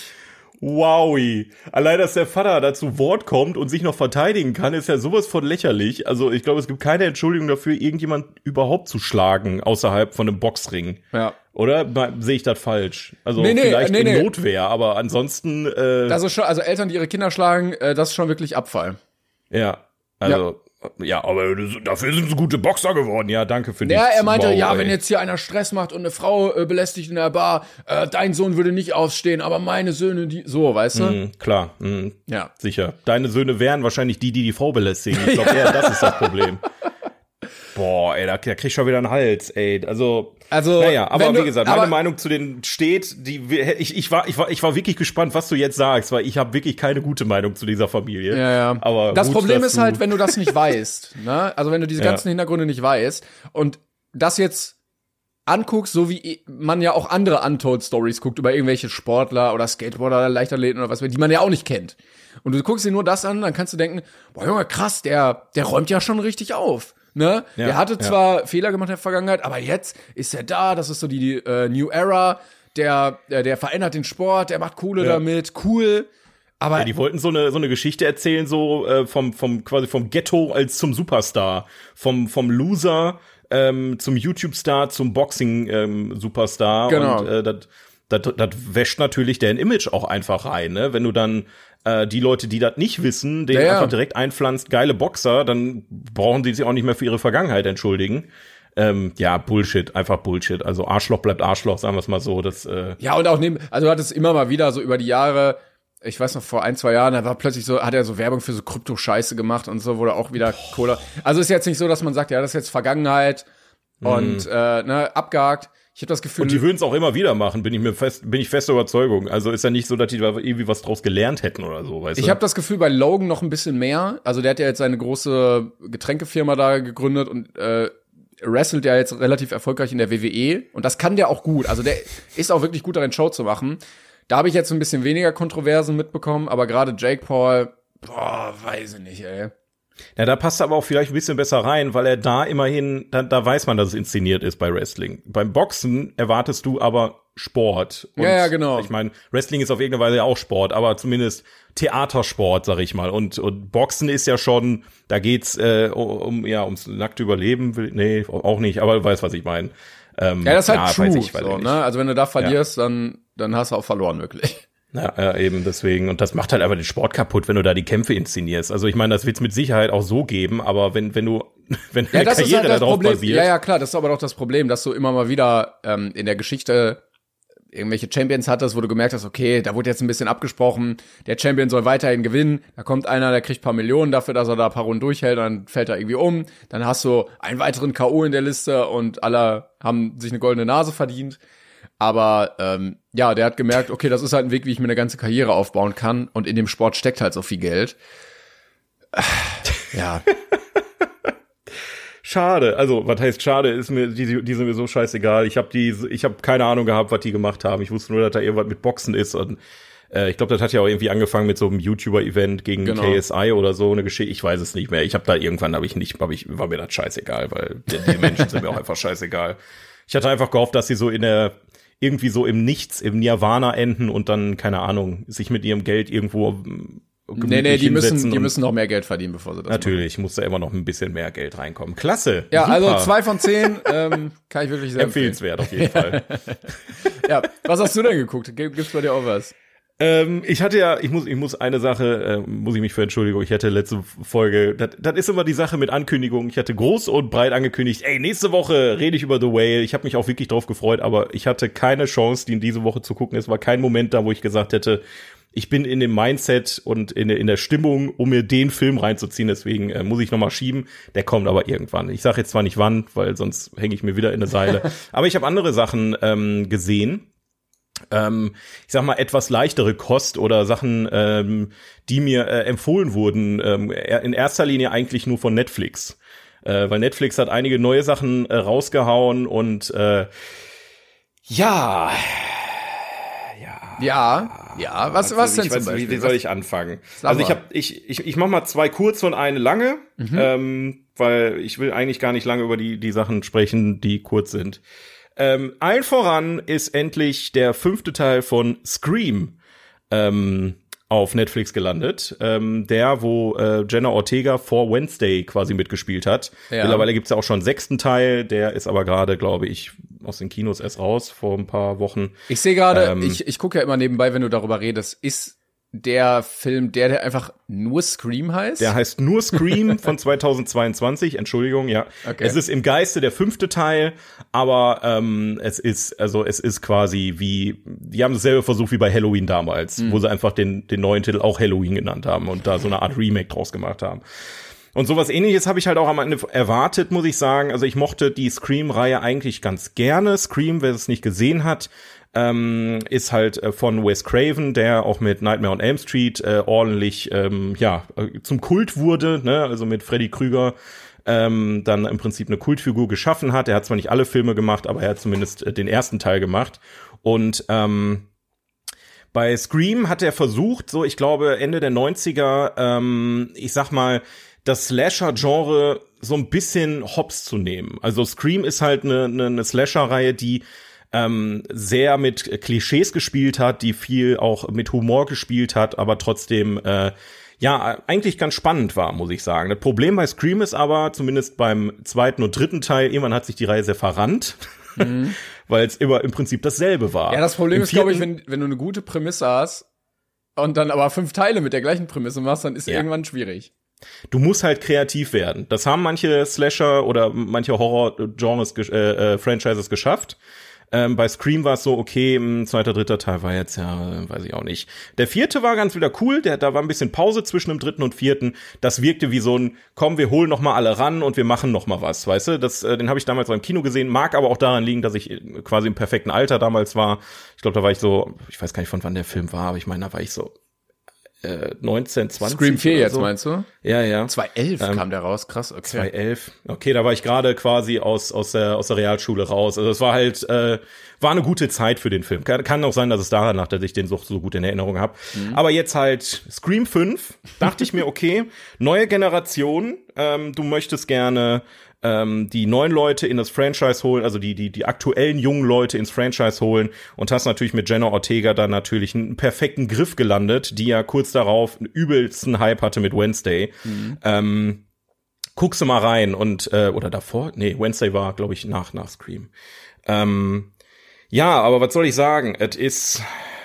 Wowi. Allein, dass der Vater da zu Wort kommt und sich noch verteidigen kann, ist ja sowas von lächerlich. Also ich glaube, es gibt keine Entschuldigung dafür, irgendjemand überhaupt zu schlagen außerhalb von einem Boxring. Ja. Oder sehe ich das falsch? Also nee, nee, vielleicht nee, in nee. Notwehr, aber ansonsten. Äh, das ist schon, also Eltern, die ihre Kinder schlagen, äh, das ist schon wirklich Abfall. Ja. Also. Ja. Ja, aber dafür sind sie gute Boxer geworden. Ja, danke für nichts. Ja, er meinte, wow, ja, ey. wenn jetzt hier einer Stress macht und eine Frau äh, belästigt in der Bar, äh, dein Sohn würde nicht aufstehen, aber meine Söhne, die, so, weißt du? Mm, klar, mm, ja. Sicher. Deine Söhne wären wahrscheinlich die, die die Frau belästigen. Ich glaube eher, das ist das Problem. Boah, ey, da, da krieg ich schon wieder einen Hals, ey. Also, also naja, aber du, wie gesagt, meine Meinung zu denen steht, die ich, ich war ich war ich war wirklich gespannt, was du jetzt sagst, weil ich habe wirklich keine gute Meinung zu dieser Familie. Ja, ja. Aber das gut, Problem ist halt, wenn du das nicht weißt, ne? Also, wenn du diese ganzen ja. Hintergründe nicht weißt und das jetzt anguckst, so wie man ja auch andere Untold Stories guckt über irgendwelche Sportler oder Skateboarder oder Leichtathleten oder was, die man ja auch nicht kennt. Und du guckst dir nur das an, dann kannst du denken, boah, Junge, krass, der der räumt ja schon richtig auf. Ne? Ja, der hatte zwar ja. Fehler gemacht in der Vergangenheit, aber jetzt ist er da, das ist so die, die äh, New Era, der, der der verändert den Sport, der macht Kohle ja. damit, cool. Aber ja, die wollten so eine so eine Geschichte erzählen, so äh, vom vom quasi vom Ghetto als zum Superstar, vom vom Loser ähm, zum YouTube-Star zum Boxing-Superstar. Ähm, genau. Und äh, das das das wäscht natürlich deren Image auch einfach rein, ne? Wenn du dann die Leute, die das nicht wissen, denen ja, ja. einfach direkt einpflanzt, geile Boxer, dann brauchen die sich auch nicht mehr für ihre Vergangenheit entschuldigen. Ähm, ja, Bullshit, einfach Bullshit. Also Arschloch bleibt Arschloch, sagen wir es mal so. Das, äh ja, und auch neben, also hat es immer mal wieder so über die Jahre, ich weiß noch, vor ein, zwei Jahren, da war plötzlich so, hat er so Werbung für so Krypto-Scheiße gemacht und so, wurde auch wieder Cola. Also ist jetzt nicht so, dass man sagt, ja, das ist jetzt Vergangenheit und mhm. äh, ne, abgehakt. Ich habe das Gefühl. Und die würden es auch immer wieder machen, bin ich mir fest, bin ich fester Überzeugung. Also ist ja nicht so, dass die da irgendwie was draus gelernt hätten oder so, weißt du? Ich habe das Gefühl bei Logan noch ein bisschen mehr. Also der hat ja jetzt seine große Getränkefirma da gegründet und äh, wrestelt ja jetzt relativ erfolgreich in der W W E. Und das kann der auch gut. Also der ist auch wirklich gut darin, Show zu machen. Da habe ich jetzt ein bisschen weniger Kontroversen mitbekommen, aber gerade Jake Paul, boah, weiß ich nicht, ey. Ja, da passt er aber auch vielleicht ein bisschen besser rein, weil er da immerhin, da, da weiß man, dass es inszeniert ist bei Wrestling. Beim Boxen erwartest du aber Sport. Und ja, ja, genau. Ich meine, Wrestling ist auf irgendeine Weise ja auch Sport, aber zumindest Theatersport, sag ich mal. Und, und Boxen ist ja schon, da geht's äh, um, ja, ums nackte Überleben. Nee, auch nicht, aber du weißt, was ich meine. Ähm, ja, das ist halt ja, true, weiß ich, weiß so, ich ne? Also wenn du da verlierst, ja. dann, dann hast du auch verloren, wirklich. Ja, ja, eben deswegen. Und das macht halt aber den Sport kaputt, wenn du da die Kämpfe inszenierst. Also ich meine, das wird's mit Sicherheit auch so geben, aber wenn wenn du wenn ja, deine das Karriere ist halt das darauf Problem. basiert. Ja, ja, klar, das ist aber doch das Problem, dass du immer mal wieder ähm, in der Geschichte irgendwelche Champions hattest, wo du gemerkt hast, okay, da wurde jetzt ein bisschen abgesprochen, der Champion soll weiterhin gewinnen, da kommt einer, der kriegt ein paar Millionen dafür, dass er da ein paar Runden durchhält, dann fällt er irgendwie um, dann hast du einen weiteren K O in der Liste und alle haben sich eine goldene Nase verdient. Aber ähm, ja, der hat gemerkt, okay, das ist halt ein Weg, wie ich mir eine ganze Karriere aufbauen kann. Und in dem Sport steckt halt so viel Geld. Ja. Schade. Also, was heißt schade? Ist mir die, die sind mir so scheißegal. Ich habe die, ich habe keine Ahnung gehabt, was die gemacht haben. Ich wusste nur, dass da irgendwas mit Boxen ist. Und äh, ich glaube, das hat ja auch irgendwie angefangen mit so einem YouTuber-Event gegen genau. K S I oder so eine Geschichte. Ich weiß es nicht mehr. Ich habe da irgendwann, habe ich nicht, hab ich, war mir das scheißegal, weil die, die Menschen sind mir auch einfach scheißegal. Ich hatte einfach gehofft, dass sie so in der irgendwie so im Nichts, im Nirvana enden und dann, keine Ahnung, sich mit ihrem Geld irgendwo Nee, nee, die müssen, die müssen noch mehr Geld verdienen, bevor sie das natürlich, machen. Muss da immer noch ein bisschen mehr Geld reinkommen. Klasse. Ja, super. Also zwei von zehn ähm, kann ich wirklich sehr empfehlenswert auf jeden Fall. Ja, was hast du denn geguckt? Gibt's bei dir auch was? Ähm, ich hatte ja, ich muss, ich muss eine Sache, äh, muss ich mich für entschuldigen, ich hatte letzte Folge, das, das ist immer die Sache mit Ankündigungen. Ich hatte groß und breit angekündigt, ey, nächste Woche rede ich über The Whale. Ich habe mich auch wirklich drauf gefreut, aber ich hatte keine Chance, die in diese Woche zu gucken. Es war kein Moment da, wo ich gesagt hätte, ich bin in dem Mindset und in, in der Stimmung, um mir den Film reinzuziehen. Deswegen äh, muss ich noch mal schieben. Der kommt aber irgendwann. Ich sage jetzt zwar nicht wann, weil sonst hänge ich mir wieder in eine Seile. Aber ich habe andere Sachen ähm, gesehen. ähm, ich sag mal, etwas leichtere Kost oder Sachen, ähm, die mir äh, empfohlen wurden, ähm, in erster Linie eigentlich nur von Netflix. Äh, weil Netflix hat einige neue Sachen äh, rausgehauen und äh, ja, ja, Ja, ja, was, also, was denn ich zum weiß, Beispiel? Wie, wie soll ich anfangen? Sag Also ich mal. habe, ich, ich, ich mach mal zwei kurze und eine lange, Mhm. ähm, weil ich will eigentlich gar nicht lange über die die Sachen sprechen, die kurz sind. Ähm, allen voran ist endlich der fünfte Teil von Scream ähm, auf Netflix gelandet. Ähm, der, wo äh, Jenna Ortega vor Wednesday quasi mitgespielt hat. Ja. Mittlerweile gibt's ja auch schon einen sechsten Teil. Der ist aber gerade, glaube ich, aus den Kinos erst raus vor ein paar Wochen. Ich sehe gerade, Ähm, ich, ich gucke ja immer nebenbei, wenn du darüber redest, ist der Film der, der einfach nur Scream heißt? Der heißt nur Scream von zweitausendzweiundzwanzig, Entschuldigung, ja. Okay. Es ist im Geiste der fünfte Teil, aber ähm, es ist, also es ist quasi wie, die haben dasselbe versucht wie bei Halloween damals, Mhm. wo sie einfach den, den neuen Titel auch Halloween genannt haben und da so eine Art Remake draus gemacht haben. Und sowas Ähnliches habe ich halt auch am Ende erwartet, muss ich sagen. Also ich mochte die Scream-Reihe eigentlich ganz gerne. Scream, wer es nicht gesehen hat, ähm, ist halt äh, von Wes Craven, der auch mit Nightmare on Elm Street äh, ordentlich ähm, ja äh, zum Kult wurde, ne? Also mit Freddy Krüger ähm, dann im Prinzip eine Kultfigur geschaffen hat. Er hat zwar nicht alle Filme gemacht, aber er hat zumindest äh, den ersten Teil gemacht. Und ähm, bei Scream hat er versucht, so ich glaube Ende der neunziger, ähm, ich sag mal, das Slasher-Genre so ein bisschen hops zu nehmen. Also Scream ist halt eine, eine, eine Slasher-Reihe, die ähm, sehr mit Klischees gespielt hat, die viel auch mit Humor gespielt hat, aber trotzdem äh, ja eigentlich ganz spannend war, muss ich sagen. Das Problem bei Scream ist aber, zumindest beim zweiten und dritten Teil, irgendwann hat sich die Reihe sehr verrannt, mhm. weil es immer im Prinzip dasselbe war. Ja, das Problem Im ist, glaube ich, vierten- wenn, wenn du eine gute Prämisse hast und dann aber fünf Teile mit der gleichen Prämisse machst, dann ist Ja. irgendwann schwierig. Du musst halt kreativ werden. Das haben manche Slasher oder manche Horror-Genres, äh, äh, Franchises geschafft. Ähm, bei Scream war es so, okay, mh, zweiter, dritter Teil war jetzt ja, äh, weiß ich auch nicht. Der vierte war ganz wieder cool, der, da war ein bisschen Pause zwischen dem dritten und vierten. Das wirkte wie so ein, komm, wir holen noch mal alle ran und wir machen noch mal was, weißt du? Das, äh, den habe ich damals beim Kino gesehen, mag aber auch daran liegen, dass ich äh, quasi im perfekten Alter damals war. Ich glaube, da war ich so, ich weiß gar nicht, von wann der Film war, aber ich meine, da war ich so äh, neunzehn, zwanzig. Scream vier oder jetzt, so. meinst du? Ja, ja. zweitausendelf Ähm, kam der raus, krass, okay. zweitausendelf. Okay, da war ich gerade quasi aus aus der aus der Realschule raus. Also es war halt äh, war eine gute Zeit für den Film. Kann, kann auch sein, dass es daran lag, dass ich den so, so gut in Erinnerung habe. Mhm. Aber jetzt halt Scream fünf, dachte ich mir, okay, neue Generation, ähm, du möchtest gerne ähm, die neuen Leute in das Franchise holen, also die die die aktuellen jungen Leute ins Franchise holen und hast natürlich mit Jenna Ortega dann natürlich einen perfekten Griff gelandet, die ja kurz darauf einen übelsten Hype hatte mit Wednesday. Mhm. Ähm, guckst du mal rein und äh, oder davor? Nee, Wednesday war, glaube ich, nach nach Scream. Ähm, ja, aber was soll ich sagen? Es ist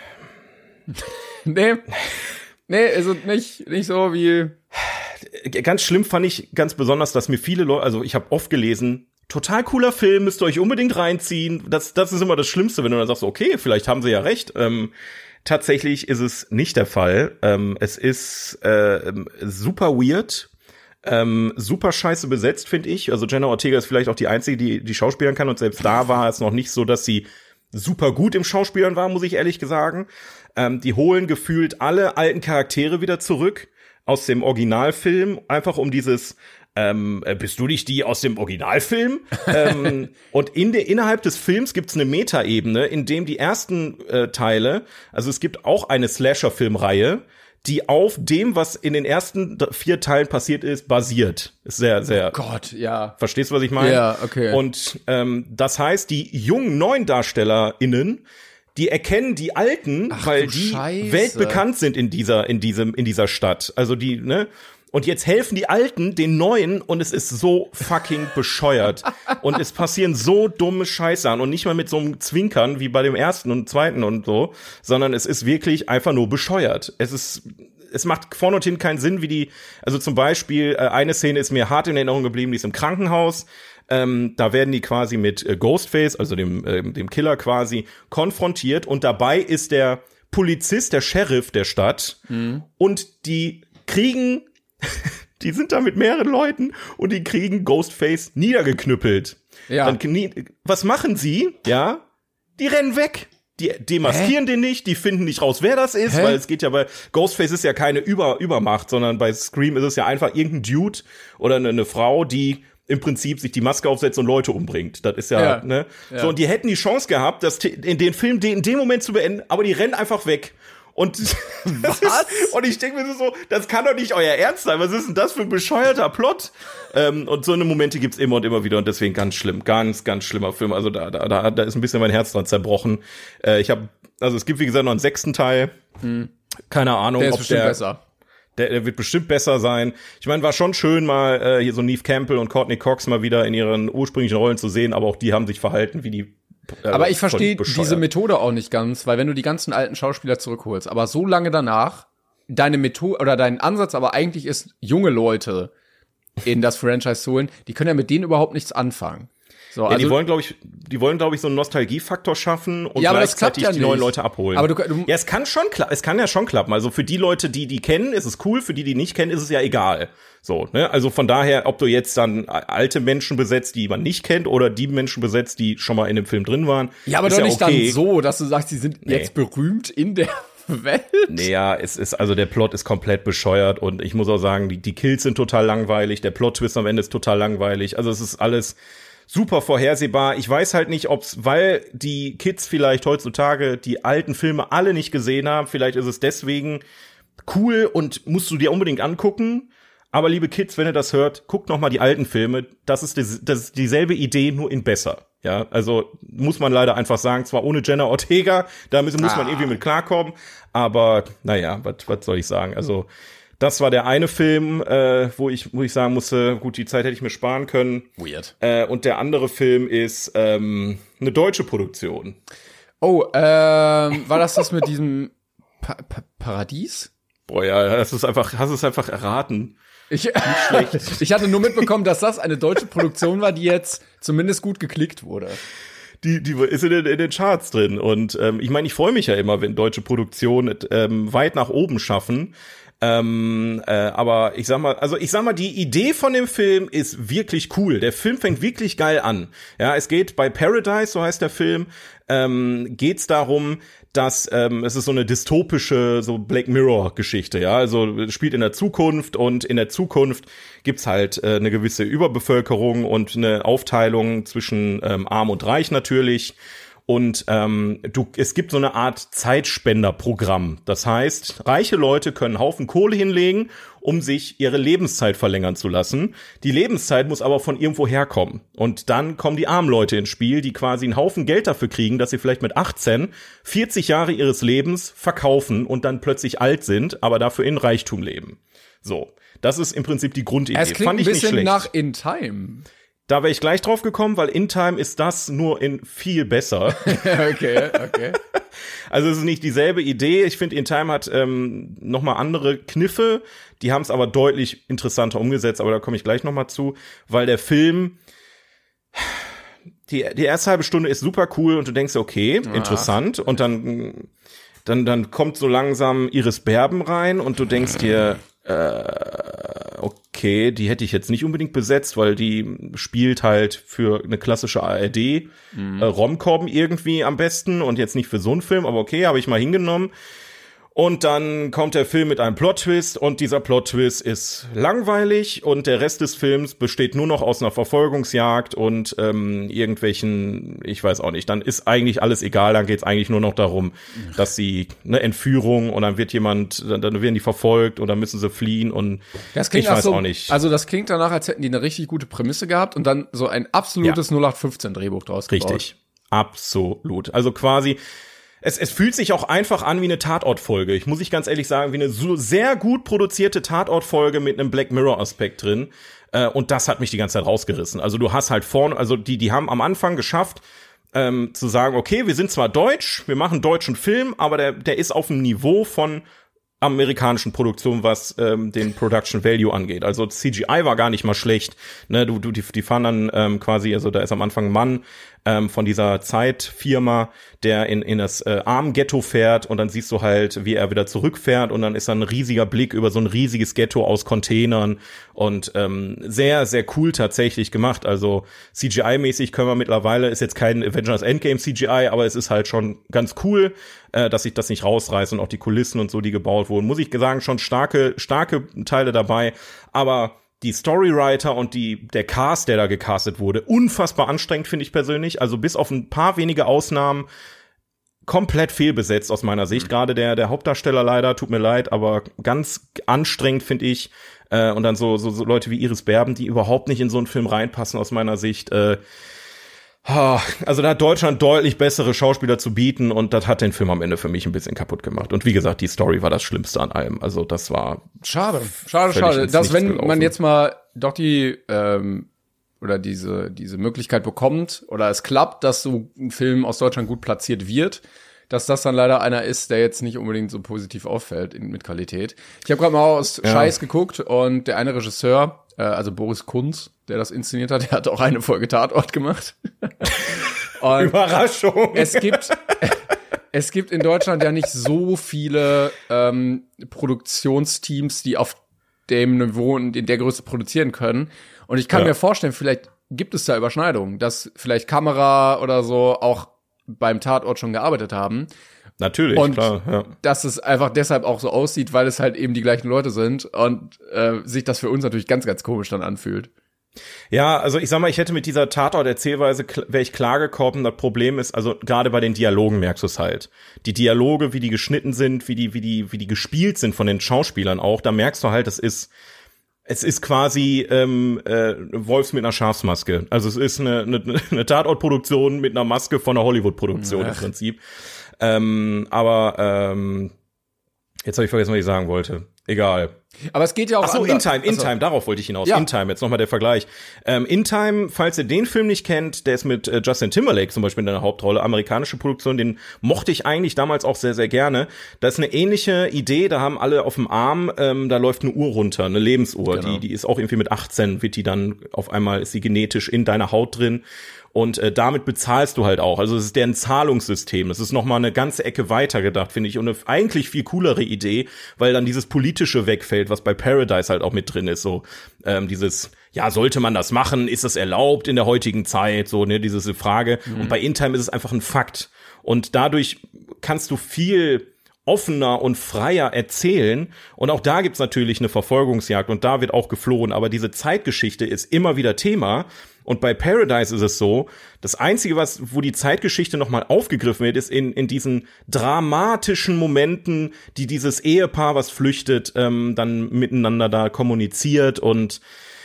Nee. Nee, also nicht, nicht so wie. Ganz schlimm fand ich ganz besonders, dass mir viele Leute, also ich habe oft gelesen, total cooler Film, müsst ihr euch unbedingt reinziehen. Das, das ist immer das Schlimmste, wenn du dann sagst, okay, vielleicht haben sie ja recht. Ähm, tatsächlich ist es nicht der Fall. Ähm, es ist äh, super weird. Ähm, super scheiße besetzt, finde ich. Also Jenna Ortega ist vielleicht auch die Einzige, die die schauspielern kann. Und selbst da war es noch nicht so, dass sie super gut im Schauspielern war, muss ich ehrlich sagen. Ähm, die holen gefühlt alle alten Charaktere wieder zurück aus dem Originalfilm, einfach um dieses ähm, bist du nicht die aus dem Originalfilm? ähm, und in der innerhalb des Films gibt's eine Metaebene, in dem die ersten äh, Teile, also es gibt auch eine Slasher-Filmreihe, die auf dem, was in den ersten vier Teilen passiert ist, basiert. Ist sehr, sehr. Gott, ja. Verstehst du, was ich meine? Ja, okay. Und ähm, das heißt, die jungen neuen DarstellerInnen, die erkennen die Alten, Ach, weil du die Scheiße. weltbekannt sind in dieser, in diesem, in dieser Stadt. Also die, ne? Und jetzt helfen die Alten den Neuen und es ist so fucking bescheuert. Und es passieren so dumme Scheiße an und nicht mal mit so einem Zwinkern wie bei dem ersten und zweiten und so, sondern es ist wirklich einfach nur bescheuert. Es ist, es macht vorne und hinten keinen Sinn, wie die, also zum Beispiel, äh, eine Szene ist mir hart in Erinnerung geblieben, die ist im Krankenhaus. Ähm, da werden die quasi mit äh, Ghostface, also dem, äh, dem Killer quasi, konfrontiert und dabei ist der Polizist, der Sheriff der Stadt mhm. und die kriegen die sind da mit mehreren Leuten und die kriegen Ghostface niedergeknüppelt. Ja. Dann, was machen sie? Ja, die rennen weg. die demaskieren Hä? den nicht, die finden nicht raus, wer das ist, Hä? weil es geht ja bei Ghostface ist ja keine Über Übermacht, sondern bei Scream ist es ja einfach irgendein Dude oder eine, eine Frau, die im Prinzip sich die Maske aufsetzt und Leute umbringt. Das ist ja, ja. ne? Ja. So, und die hätten die Chance gehabt, das in den Film in dem Moment zu beenden, aber die rennen einfach weg. Und, was? Ist, und ich denke mir so, das kann doch nicht euer Ernst sein. Was ist denn das für ein bescheuerter Plot? ähm, und so eine Momente gibt's immer und immer wieder und deswegen ganz schlimm. Ganz, ganz schlimmer Film. Also da, da, da, da ist ein bisschen mein Herz dran zerbrochen. Äh, ich habe, also es gibt wie gesagt noch einen sechsten Teil. Hm. Keine Ahnung, der ist ob bestimmt der besser. Der, der wird bestimmt besser sein. Ich meine, war schon schön, mal äh, hier so Neve Campbell und Courtney Cox mal wieder in ihren ursprünglichen Rollen zu sehen, aber auch die haben sich verhalten wie die. Äh, aber ich verstehe diese Methode auch nicht ganz, weil wenn du die ganzen alten Schauspieler zurückholst, aber so lange danach deine Methode oder dein Ansatz aber eigentlich ist, junge Leute in das Franchise zu holen, die können ja mit denen überhaupt nichts anfangen. So, ja, also, die wollen, glaube ich, die wollen, glaube ich, so einen Nostalgiefaktor schaffen und ja, gleichzeitig ja die neuen Leute abholen. Aber du, du, ja, es kann schon klappen. Es kann ja schon klappen. Also für die Leute, die die kennen, ist es cool. Für die, die nicht kennen, ist es ja egal. So, ne? Also von daher, ob du jetzt dann alte Menschen besetzt, die man nicht kennt, oder die Menschen besetzt, die schon mal in dem Film drin waren. Ja, aber ist doch ja nicht okay. dann so, dass du sagst, sie sind nee. jetzt berühmt in der Welt. Naja, es ist, also der Plot ist komplett bescheuert und ich muss auch sagen, die, die Kills sind total langweilig. Der Plot-Twist am Ende ist total langweilig. Also es ist alles super vorhersehbar. Ich weiß halt nicht, ob's, weil die Kids vielleicht heutzutage die alten Filme alle nicht gesehen haben, vielleicht ist es deswegen cool und musst du dir unbedingt angucken. Aber liebe Kids, wenn ihr das hört, guckt noch mal die alten Filme. Das ist, das, das ist dieselbe Idee, nur in besser. Ja, also muss man leider einfach sagen, zwar ohne Jenna Ortega, da muss, muss man irgendwie mit klarkommen. Aber naja, was was soll ich sagen? Also das war der eine Film, äh, wo ich wo ich sagen musste, gut, die Zeit hätte ich mir sparen können. Weird. Äh, und der andere Film ist ähm, eine deutsche Produktion. Oh, ähm, war das das mit diesem pa- pa- Paradies? Boah, ja, das ist einfach, hast es einfach erraten. Ich, ich hatte nur mitbekommen, dass das eine deutsche Produktion war, die jetzt zumindest gut geklickt wurde. Die, die ist in den, in den Charts drin. Und ähm, ich meine, ich freue mich ja immer, wenn deutsche Produktionen ähm, weit nach oben schaffen. Ähm, äh, aber ich sag mal, also ich sag mal, die Idee von dem Film ist wirklich cool. Der Film fängt wirklich geil an. Ja, es geht bei Paradise, so heißt der Film, ähm, geht's darum, dass ähm, es ist so eine dystopische, so Black Mirror Geschichte, ja, also spielt in der Zukunft und in der Zukunft gibt's halt äh, eine gewisse Überbevölkerung und eine Aufteilung zwischen ähm, Arm und Reich natürlich. Und ähm, du, es gibt so eine Art Zeitspenderprogramm. Das heißt, reiche Leute können einen Haufen Kohle hinlegen, um sich ihre Lebenszeit verlängern zu lassen. Die Lebenszeit muss aber von irgendwo herkommen. Und dann kommen die armen Leute ins Spiel, die quasi einen Haufen Geld dafür kriegen, dass sie vielleicht mit achtzehn vierzig Jahre ihres Lebens verkaufen und dann plötzlich alt sind, aber dafür in Reichtum leben. So, das ist im Prinzip die Grundidee. Es klingt Fand ich ein bisschen nicht schlecht. nach In Time. Da wäre ich gleich drauf gekommen, weil In Time ist das nur in viel besser. Okay, okay. Also es ist nicht dieselbe Idee. Ich finde, In Time hat ähm, noch mal andere Kniffe. Die haben es aber deutlich interessanter umgesetzt. Aber da komme ich gleich noch mal zu, weil der Film, die die erste halbe Stunde ist super cool und du denkst, okay, ah. interessant. Und dann dann dann kommt so langsam Iris Berben rein und du denkst dir, äh, okay, die hätte ich jetzt nicht unbedingt besetzt, weil die spielt halt für eine klassische A R D mhm. äh, Rom-Com irgendwie am besten und jetzt nicht für so einen Film, aber okay, habe ich mal hingenommen. Und dann kommt der Film mit einem Plot-Twist und dieser Plot-Twist ist langweilig und der Rest des Films besteht nur noch aus einer Verfolgungsjagd und ähm, irgendwelchen, ich weiß auch nicht, dann ist eigentlich alles egal, dann geht's eigentlich nur noch darum, dass sie eine Entführung und dann wird jemand, dann, dann werden die verfolgt und dann müssen sie fliehen und das klingt ich weiß so, auch nicht. Also das klingt danach, als hätten die eine richtig gute Prämisse gehabt und dann so ein absolutes Ja. null acht fünfzehn Drehbuch draus gebaut. Richtig, absolut. Also quasi Es, es fühlt sich auch einfach an wie eine Tatortfolge. Ich muss ich ganz ehrlich sagen, wie eine so sehr gut produzierte Tatortfolge mit einem Black Mirror Aspekt drin. Äh, und das hat mich die ganze Zeit rausgerissen. Also du hast halt vorne, also die, die haben am Anfang geschafft, ähm, zu sagen, okay, wir sind zwar deutsch, wir machen deutschen Film, aber der, der ist auf dem Niveau von amerikanischen Produktionen, was ähm, den Production Value angeht. Also C G I war gar nicht mal schlecht. Ne, du, du, die, die fahren dann ähm, quasi, also da ist am Anfang ein Mann, ähm, von dieser Zeitfirma, der in in das äh, Armghetto fährt und dann siehst du halt, wie er wieder zurückfährt und dann ist dann ein riesiger Blick über so ein riesiges Ghetto aus Containern und ähm, sehr, sehr cool tatsächlich gemacht. Also C G I-mäßig können wir mittlerweile, ist jetzt kein Avengers Endgame C G I, aber es ist halt schon ganz cool, äh, dass sich das nicht rausreißt und auch die Kulissen und so, die gebaut wurden, muss ich sagen, schon starke, starke Teile dabei, aber die Storywriter und die der Cast, der da gecastet wurde, unfassbar anstrengend, finde ich persönlich. Also bis auf ein paar wenige Ausnahmen komplett fehlbesetzt aus meiner Sicht. Mhm. Gerade der der Hauptdarsteller leider, tut mir leid, aber ganz anstrengend, finde ich. Äh, und dann so, so so Leute wie Iris Berben, die überhaupt nicht in so einen Film reinpassen aus meiner Sicht. Äh, Also da hat Deutschland deutlich bessere Schauspieler zu bieten und das hat den Film am Ende für mich ein bisschen kaputt gemacht. Und wie gesagt, die Story war das Schlimmste an allem. Also das war schade, schade, schade. Dass wenn gelaufen. Man jetzt mal doch die ähm, oder diese diese Möglichkeit bekommt oder es klappt, dass so ein Film aus Deutschland gut platziert wird, dass das dann leider einer ist, der jetzt nicht unbedingt so positiv auffällt in, mit Qualität. Ich habe gerade mal aus ja. Scheiß geguckt und der eine Regisseur, äh, also Boris Kunz, der das inszeniert hat, der hat auch eine Folge Tatort gemacht. Und Überraschung. Es gibt es gibt in Deutschland ja nicht so viele ähm, Produktionsteams, die auf dem Niveau und in der Größe produzieren können. Und ich kann ja. mir vorstellen, vielleicht gibt es da Überschneidungen, dass vielleicht Kamera oder so auch beim Tatort schon gearbeitet haben. Natürlich, und klar, ja. dass es einfach deshalb auch so aussieht, weil es halt eben die gleichen Leute sind und äh, sich das für uns natürlich ganz, ganz komisch dann anfühlt. Ja, also ich sag mal, ich hätte mit dieser Tatort-Erzählweise wäre ich klar gekommen. Das Problem ist, also gerade bei den Dialogen merkst du es halt. Die Dialoge, wie die geschnitten sind, wie die, wie die, wie die gespielt sind von den Schauspielern auch, da merkst du halt, es ist Es ist quasi ähm, äh, Wolfs mit einer Schafsmaske. Also es ist eine, eine, eine Tatortproduktion mit einer Maske von einer Hollywood-Produktion im Prinzip. Ähm, aber ähm, jetzt habe ich vergessen, was ich sagen wollte. Egal. Aber es geht ja auch Ach so, anders. In Time, In Achso. Time, darauf wollte ich hinaus. Ja. In Time, jetzt nochmal der Vergleich. Ähm, In Time, falls ihr den Film nicht kennt, der ist mit äh, Justin Timberlake zum Beispiel in der Hauptrolle, amerikanische Produktion, den mochte ich eigentlich damals auch sehr, sehr gerne. Da ist eine ähnliche Idee, da haben alle auf dem Arm, ähm, da läuft eine Uhr runter, eine Lebensuhr, genau. die, die ist auch irgendwie mit achtzehn, wird die dann auf einmal, ist sie genetisch in deiner Haut drin. Und äh, damit bezahlst du halt auch. Also es ist deren Zahlungssystem. Das ist noch mal eine ganze Ecke weiter gedacht, finde ich. Und eine eigentlich viel coolere Idee, weil dann dieses Politische wegfällt, was bei Paradise halt auch mit drin ist. So ähm, dieses, ja, sollte man das machen? Ist das erlaubt in der heutigen Zeit? So, ne, diese Frage. Mhm. Und bei In Time ist es einfach ein Fakt. Und dadurch kannst du viel offener und freier erzählen. Und auch da gibt's natürlich eine Verfolgungsjagd und da wird auch geflohen. Aber diese Zeitgeschichte ist immer wieder Thema. Und bei Paradise ist es so, das Einzige, was, wo die Zeitgeschichte nochmal aufgegriffen wird, ist in, in diesen dramatischen Momenten, die dieses Ehepaar, was flüchtet, ähm, dann miteinander da kommuniziert und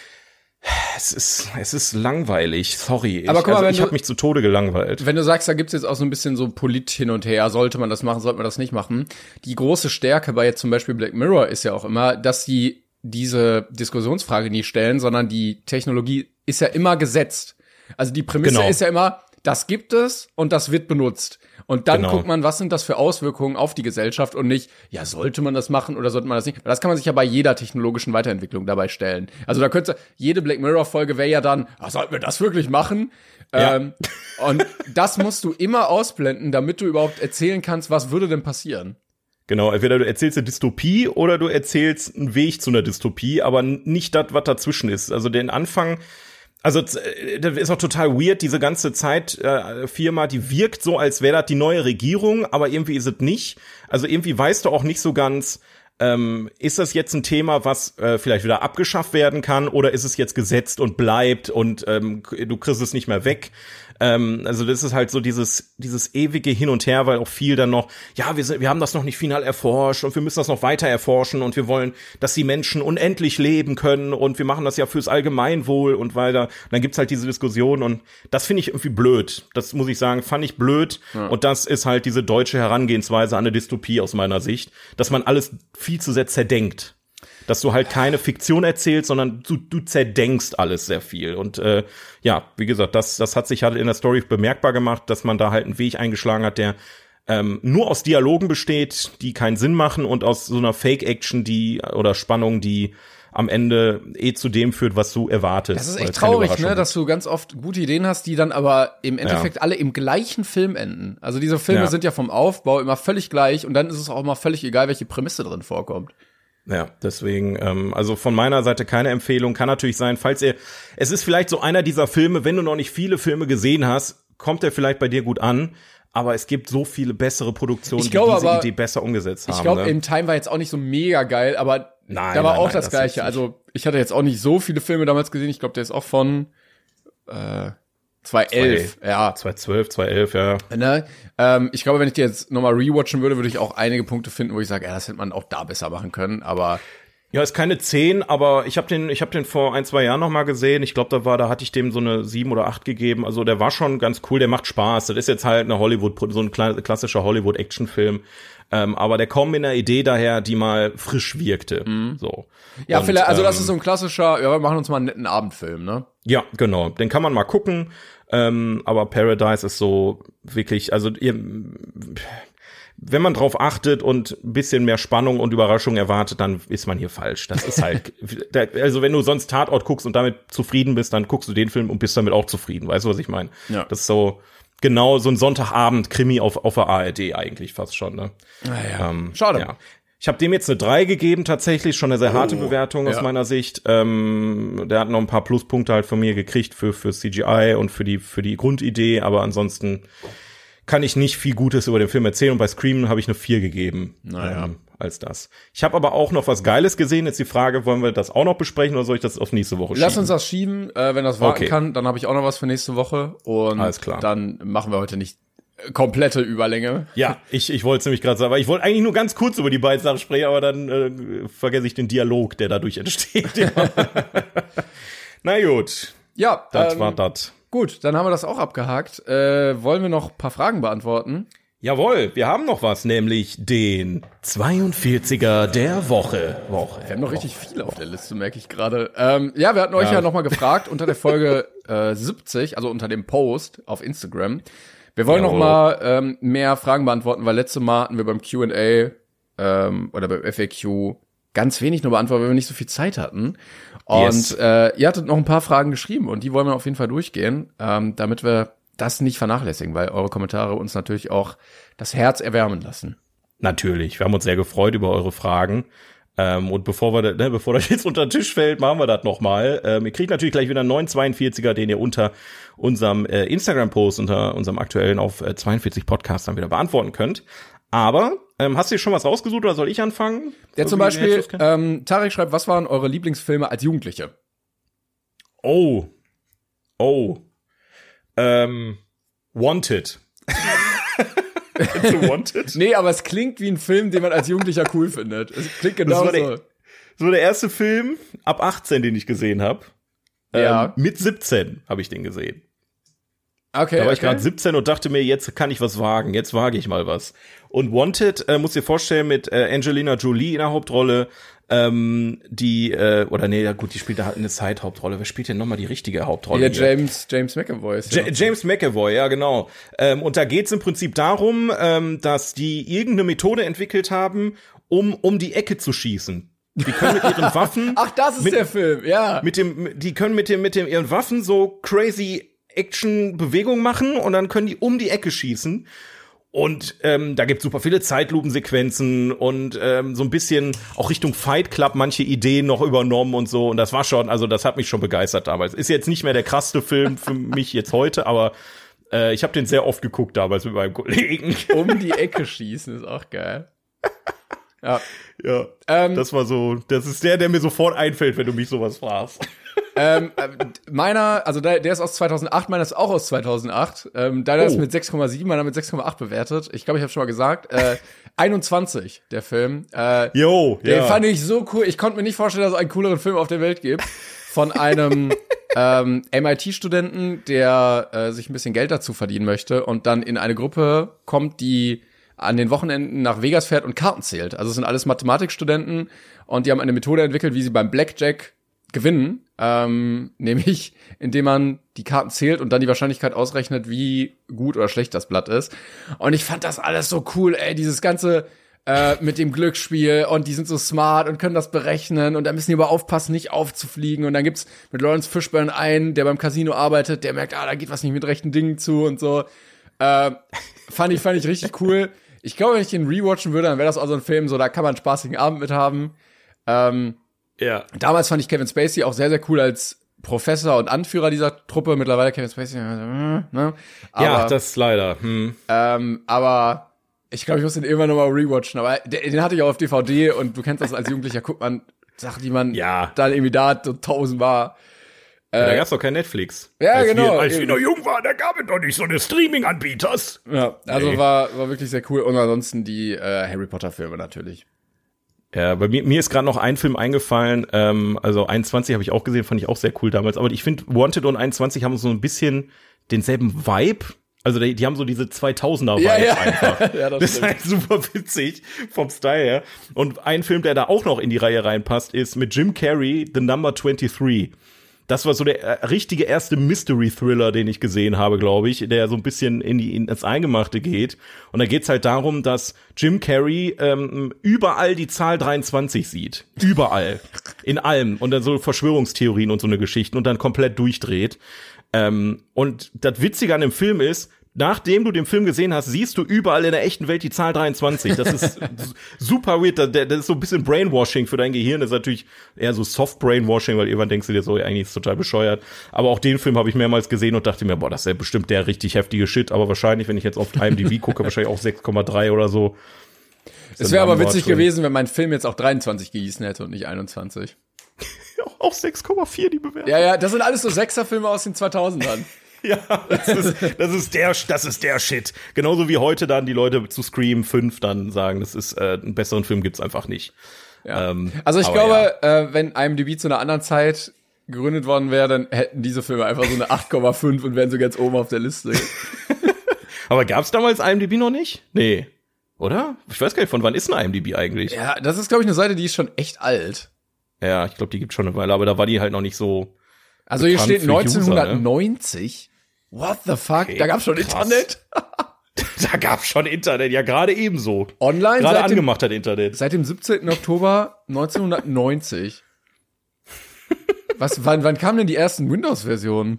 es ist, es ist langweilig, sorry. Aber ich guck mal, also, wenn ich du, habe mich zu Tode gelangweilt. Wenn du sagst, da gibt's jetzt auch so ein bisschen so Polit hin und her, sollte man das machen, sollte man das nicht machen. Die große Stärke bei jetzt zum Beispiel Black Mirror ist ja auch immer, dass sie diese Diskussionsfrage nie stellen, sondern die Technologie ist ja immer gesetzt. Also die Prämisse Genau. ist ja immer, das gibt es und das wird benutzt. Und dann Genau. guckt man, was sind das für Auswirkungen auf die Gesellschaft und nicht, ja, sollte man das machen oder sollte man das nicht? Weil das kann man sich ja bei jeder technologischen Weiterentwicklung dabei stellen. Also da könnte, jede Black Mirror-Folge wäre ja dann, ah, sollten wir das wirklich machen? Ja. Ähm, und das musst du immer ausblenden, damit du überhaupt erzählen kannst, was würde denn passieren? Genau, entweder du erzählst eine Dystopie oder du erzählst einen Weg zu einer Dystopie, aber nicht das, was dazwischen ist. Also den Anfang, also das ist auch total weird, diese ganze Zeitfirma, äh, die wirkt so, als wäre das die neue Regierung, aber irgendwie ist es nicht. Also irgendwie weißt du auch nicht so ganz, ähm, ist das jetzt ein Thema, was äh, vielleicht wieder abgeschafft werden kann, oder ist es jetzt gesetzt und bleibt und ähm, du kriegst es nicht mehr weg? Ähm, also das ist halt so dieses dieses ewige Hin und Her, weil auch viel dann noch, ja, wir sind, wir haben das noch nicht final erforscht und wir müssen das noch weiter erforschen und wir wollen, dass die Menschen unendlich leben können und wir machen das ja fürs Allgemeinwohl und weil da, dann gibt's halt diese Diskussion und das finde ich irgendwie blöd. Das muss ich sagen, fand ich blöd ja. Und das ist halt diese deutsche Herangehensweise an eine Dystopie aus meiner Sicht, dass man alles viel zu sehr zerdenkt. Dass du halt keine Fiktion erzählst, sondern du, du zerdenkst alles sehr viel. Und äh, ja, wie gesagt, das, das hat sich halt in der Story bemerkbar gemacht, dass man da halt einen Weg eingeschlagen hat, der ähm, nur aus Dialogen besteht, die keinen Sinn machen und aus so einer Fake-Action, die oder Spannung, die am Ende eh zu dem führt, was du erwartest. Das ist echt traurig, ne, dass du ganz oft gute Ideen hast, die dann aber im Endeffekt ja. alle im gleichen Film enden. Also diese Filme ja. sind ja vom Aufbau immer völlig gleich und dann ist es auch immer völlig egal, welche Prämisse drin vorkommt. Ja, deswegen, ähm, also von meiner Seite keine Empfehlung. Kann natürlich sein, falls ihr, es ist vielleicht so einer dieser Filme, wenn du noch nicht viele Filme gesehen hast, kommt er vielleicht bei dir gut an. Aber es gibt so viele bessere Produktionen, ich glaube, die diese aber, Idee besser umgesetzt haben. Ich glaube, ne? In Time war jetzt auch nicht so mega geil, aber nein, da war nein, auch nein, das, das Gleiche. Also ich hatte jetzt auch nicht so viele Filme damals gesehen. Ich glaube, der ist auch von äh, zwanzig elf. Ja. zwanzig zwölf, zwanzig elf, ja. Ne? Ähm, ich glaube, wenn ich die jetzt nochmal rewatchen würde, würde ich auch einige Punkte finden, wo ich sage, ja, das hätte man auch da besser machen können. Aber ja, ist keine zehn, aber ich habe den, ich habe den vor ein, zwei Jahren noch mal gesehen. Ich glaube, da war, da hatte ich dem so eine sieben oder acht gegeben. Also der war schon ganz cool, der macht Spaß. Das ist jetzt halt eine Hollywood, so ein klassischer Hollywood-Action-Film. Ähm, aber der kommt mit einer Idee daher, die mal frisch wirkte. Mhm. So. Ja, Und, vielleicht, also das ähm, ist so ein klassischer, ja, wir machen uns mal einen netten Abendfilm, ne? Ja, genau. Den kann man mal gucken. Ähm, aber Paradise ist so wirklich, also ihr, wenn man drauf achtet und ein bisschen mehr Spannung und Überraschung erwartet, dann ist man hier falsch. Das ist halt, also wenn du sonst Tatort guckst und damit zufrieden bist, dann guckst du den Film und bist damit auch zufrieden. Weißt du, was ich meine? Ja. Das ist so genau so ein Sonntagabend-Krimi auf, auf der A R D eigentlich fast schon, ne? Naja. Ähm, Schade. Ja. Ich habe dem jetzt eine drei gegeben, tatsächlich schon eine sehr harte oh, Bewertung aus ja. meiner Sicht. Ähm, der hat noch ein paar Pluspunkte halt von mir gekriegt für für C G I und für die für die Grundidee, aber ansonsten kann ich nicht viel Gutes über den Film erzählen. Und bei Scream habe ich eine vier gegeben, naja. ähm, als das. Ich habe aber auch noch was Geiles gesehen. Jetzt die Frage, wollen wir das auch noch besprechen oder soll ich das auf nächste Woche schieben? Lass uns das schieben, äh, wenn das warten Okay. kann. Dann habe ich auch noch was für nächste Woche. Und Alles klar. Dann machen wir heute nicht komplette Überlänge. Ja, ich ich wollte es nämlich gerade sagen, aber ich wollte eigentlich nur ganz kurz über die beiden Sachen sprechen, aber dann äh, vergesse ich den Dialog, der dadurch entsteht. Ja. Na gut, Ja, das ähm, war das. Gut, dann haben wir das auch abgehakt. Äh, wollen wir noch ein paar Fragen beantworten? Jawohl, wir haben noch was, nämlich den zweiundvierziger der Woche. Woche. Wir haben noch richtig viel auf der Liste, merke ich gerade. Ähm, ja, wir hatten euch ja, ja noch mal gefragt unter der Folge äh, siebzig, also unter dem Post auf Instagram. Wir wollen Jawohl. noch mal ähm, mehr Fragen beantworten, weil letztes Mal hatten wir beim Q and A ähm, oder beim F A Q ganz wenig nur beantwortet, weil wir nicht so viel Zeit hatten. Und Yes. äh, ihr hattet noch ein paar Fragen geschrieben und die wollen wir auf jeden Fall durchgehen, ähm, damit wir das nicht vernachlässigen, weil eure Kommentare uns natürlich auch das Herz erwärmen lassen. Natürlich, wir haben uns sehr gefreut über eure Fragen. Ähm, und bevor wir, ne, bevor das jetzt unter den Tisch fällt, machen wir das nochmal. Ähm, ihr kriegt natürlich gleich wieder einen neuen zweiundvierziger, den ihr unter unserem äh, Instagram-Post, unter unserem aktuellen auf äh, zweiundvierzig Podcast dann wieder beantworten könnt. Aber ähm, hast du dir schon was rausgesucht oder soll ich anfangen? Ja, zum Irgendwie, Beispiel, wer jetzt ähm, Tarek schreibt, was waren eure Lieblingsfilme als Jugendliche? Oh. Oh. Ähm, Wanted. Kennst du Wanted? Nee, aber es klingt wie ein Film, den man als Jugendlicher cool findet. Es klingt genau Das war so. der- Das war der erste Film ab achtzehn, den ich gesehen habe. Ja. Ähm, mit siebzehn habe ich den gesehen. Okay, Da war ich okay. gerade siebzehn und dachte mir, jetzt kann ich was wagen, jetzt wage ich mal was. Und Wanted, äh, muss dir vorstellen, mit äh, Angelina Jolie in der Hauptrolle, ähm, die, äh, oder nee, ja gut, die spielt da halt eine Side-Hauptrolle. Wer spielt denn nochmal die richtige Hauptrolle? Ja, hier? James, James McAvoy ist Ja, ja. James McAvoy, ja genau. Ähm, und da geht's im Prinzip darum, ähm, dass die irgendeine Methode entwickelt haben, um um die Ecke zu schießen. Die können mit ihren Waffen, Ach, das ist mit, der Film, ja. mit dem, die können mit dem mit dem ihren Waffen so crazy Action-Bewegungen machen und dann können die um die Ecke schießen. Und ähm, da gibt's super viele Zeitlupensequenzen und ähm, so ein bisschen auch Richtung Fight Club manche Ideen noch übernommen und so. Und das war schon, also das hat mich schon begeistert damals. Ist jetzt nicht mehr der krasseste Film für mich jetzt heute, aber äh, ich habe den sehr oft geguckt damals mit meinem Kollegen. Um die Ecke schießen, ist auch geil. Ja. Ja, Ähm, das war so, das ist der, der mir sofort einfällt, wenn du mich sowas fragst. ähm, äh, meiner, also der, der ist aus zweitausendacht, meiner ist auch aus zweitausendacht. Ähm, deiner Oh. ist mit sechs Komma sieben, meiner mit sechs Komma acht bewertet. Ich glaube, ich habe schon mal gesagt. Äh, einundzwanzig, der Film. Äh, Jo, Den ja. fand ich so cool. Ich konnte mir nicht vorstellen, dass es einen cooleren Film auf der Welt gibt. Von einem ähm, M I T-Studenten, der äh, sich ein bisschen Geld dazu verdienen möchte und dann in eine Gruppe kommt, die an den Wochenenden nach Vegas fährt und Karten zählt. Also es sind alles Mathematikstudenten und die haben eine Methode entwickelt, wie sie beim Blackjack gewinnen. Ähm, nämlich, indem man die Karten zählt und dann die Wahrscheinlichkeit ausrechnet, wie gut oder schlecht das Blatt ist. Und ich fand das alles so cool, ey, dieses ganze äh, mit dem Glücksspiel und die sind so smart und können das berechnen und da müssen die aber aufpassen, nicht aufzufliegen und dann gibt's mit Lawrence Fishburne einen, der beim Casino arbeitet, der merkt, ah, da geht was nicht mit rechten Dingen zu und so. Äh, fand ich, fand ich richtig cool. Ich glaube, wenn ich den rewatchen würde, dann wäre das auch so ein Film, so da kann man einen spaßigen Abend mit haben. Ähm, Ja. Damals fand ich Kevin Spacey auch sehr, sehr cool als Professor und Anführer dieser Truppe. Mittlerweile Kevin Spacey, ne? Aber, Ja, das leider. Hm. ähm, aber ich glaube, ich muss den irgendwann nochmal rewatchen. Aber den, den hatte ich auch auf D V D und du kennst das als Jugendlicher, guckt man Sachen, die man Ja. dann irgendwie da hat, so tausendmal. Ja, da gab's doch kein Netflix. Ja, als genau. Wir, als wir noch jung waren, da gab es doch nicht so eine Streaming-Anbieters. Ja, also Nee. war, war wirklich sehr cool. Und ansonsten die äh, Harry Potter-Filme natürlich. Ja, bei mir, mir ist gerade noch ein Film eingefallen, ähm, also einundzwanzig habe ich auch gesehen, fand ich auch sehr cool damals, aber ich finde, Wanted und einundzwanzig haben so ein bisschen denselben Vibe, also die, die haben so diese zweitausender Vibes Ja, ja. einfach. Ja, das das ist stimmt. halt super witzig vom Style her. Und ein Film, der da auch noch in die Reihe reinpasst, ist mit Jim Carrey, The Number twenty-three. Das war so der äh, richtige erste Mystery-Thriller, den ich gesehen habe, glaube ich, der so ein bisschen in die in, ins Eingemachte geht. Und da geht's halt darum, dass Jim Carrey ähm, überall die Zahl dreiundzwanzig sieht. Überall. In allem. Und dann so Verschwörungstheorien und so eine Geschichten und dann komplett durchdreht. Ähm, und das Witzige an dem Film ist, nachdem du den Film gesehen hast, siehst du überall in der echten Welt die Zahl dreiundzwanzig. Das ist super weird. Das, das ist so ein bisschen Brainwashing für dein Gehirn. Das ist natürlich eher so Soft-Brainwashing, weil irgendwann denkst du dir so, eigentlich ist es total bescheuert. Aber auch den Film habe ich mehrmals gesehen und dachte mir, boah, das ist ja bestimmt der richtig heftige Shit. Aber wahrscheinlich, wenn ich jetzt auf I M D B gucke, wahrscheinlich auch sechs Komma drei oder so. Es wäre aber witzig gewesen, wenn mein Film jetzt auch dreiundzwanzig gehießen hätte und nicht einundzwanzig. Auch sechs Komma vier die Bewertung. Ja, ja, das sind alles so Sechser-Filme aus den zweitausendern. Ja, das ist, das ist der, das ist der Shit. Genauso wie heute dann die Leute zu Scream fünf dann sagen, das ist, äh, einen besseren Film gibt's einfach nicht. Ja. Ähm, also ich aber glaube, ja. äh, wenn I M D B zu einer anderen Zeit gegründet worden wäre, dann hätten diese Filme einfach so eine acht Komma fünf und wären so ganz oben auf der Liste. Aber gab's damals I M D B noch nicht? Nee. Oder? Ich weiß gar nicht, von wann ist ein I M D B eigentlich? Ja, das ist, glaube ich, eine Seite, die ist schon echt alt. Ja, ich glaube, die gibt's schon eine Weile, aber da war die halt noch nicht so. Also hier bekannt steht für User, neunzehnhundertneunzig. What the fuck? Okay, da gab's schon krass. Internet? Da gab's schon Internet, ja, gerade ebenso. Online Gerade seit dem, angemacht hat Internet. seit dem siebzehnten Oktober neunzehnhundertneunzig. Was, wann, wann kamen denn die ersten Windows-Versionen?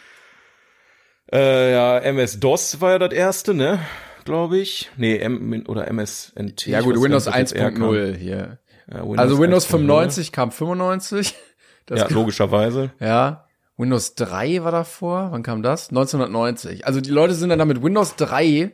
Äh, ja, M S-DOS war ja das erste, ne? Glaube ich. Nee, M oder M S N T. Ja gut, ich weiß Windows gar nicht, was jetzt eher eins Punkt null hier. kam. Ja, Windows Also Windows eins Punkt null. fünfundneunzig kam fünfundneunzig. Das Ja, kam- logischerweise. Ja. Windows drei war davor. Wann kam das? neunzehnhundertneunzig. Also die Leute sind dann da mit Windows drei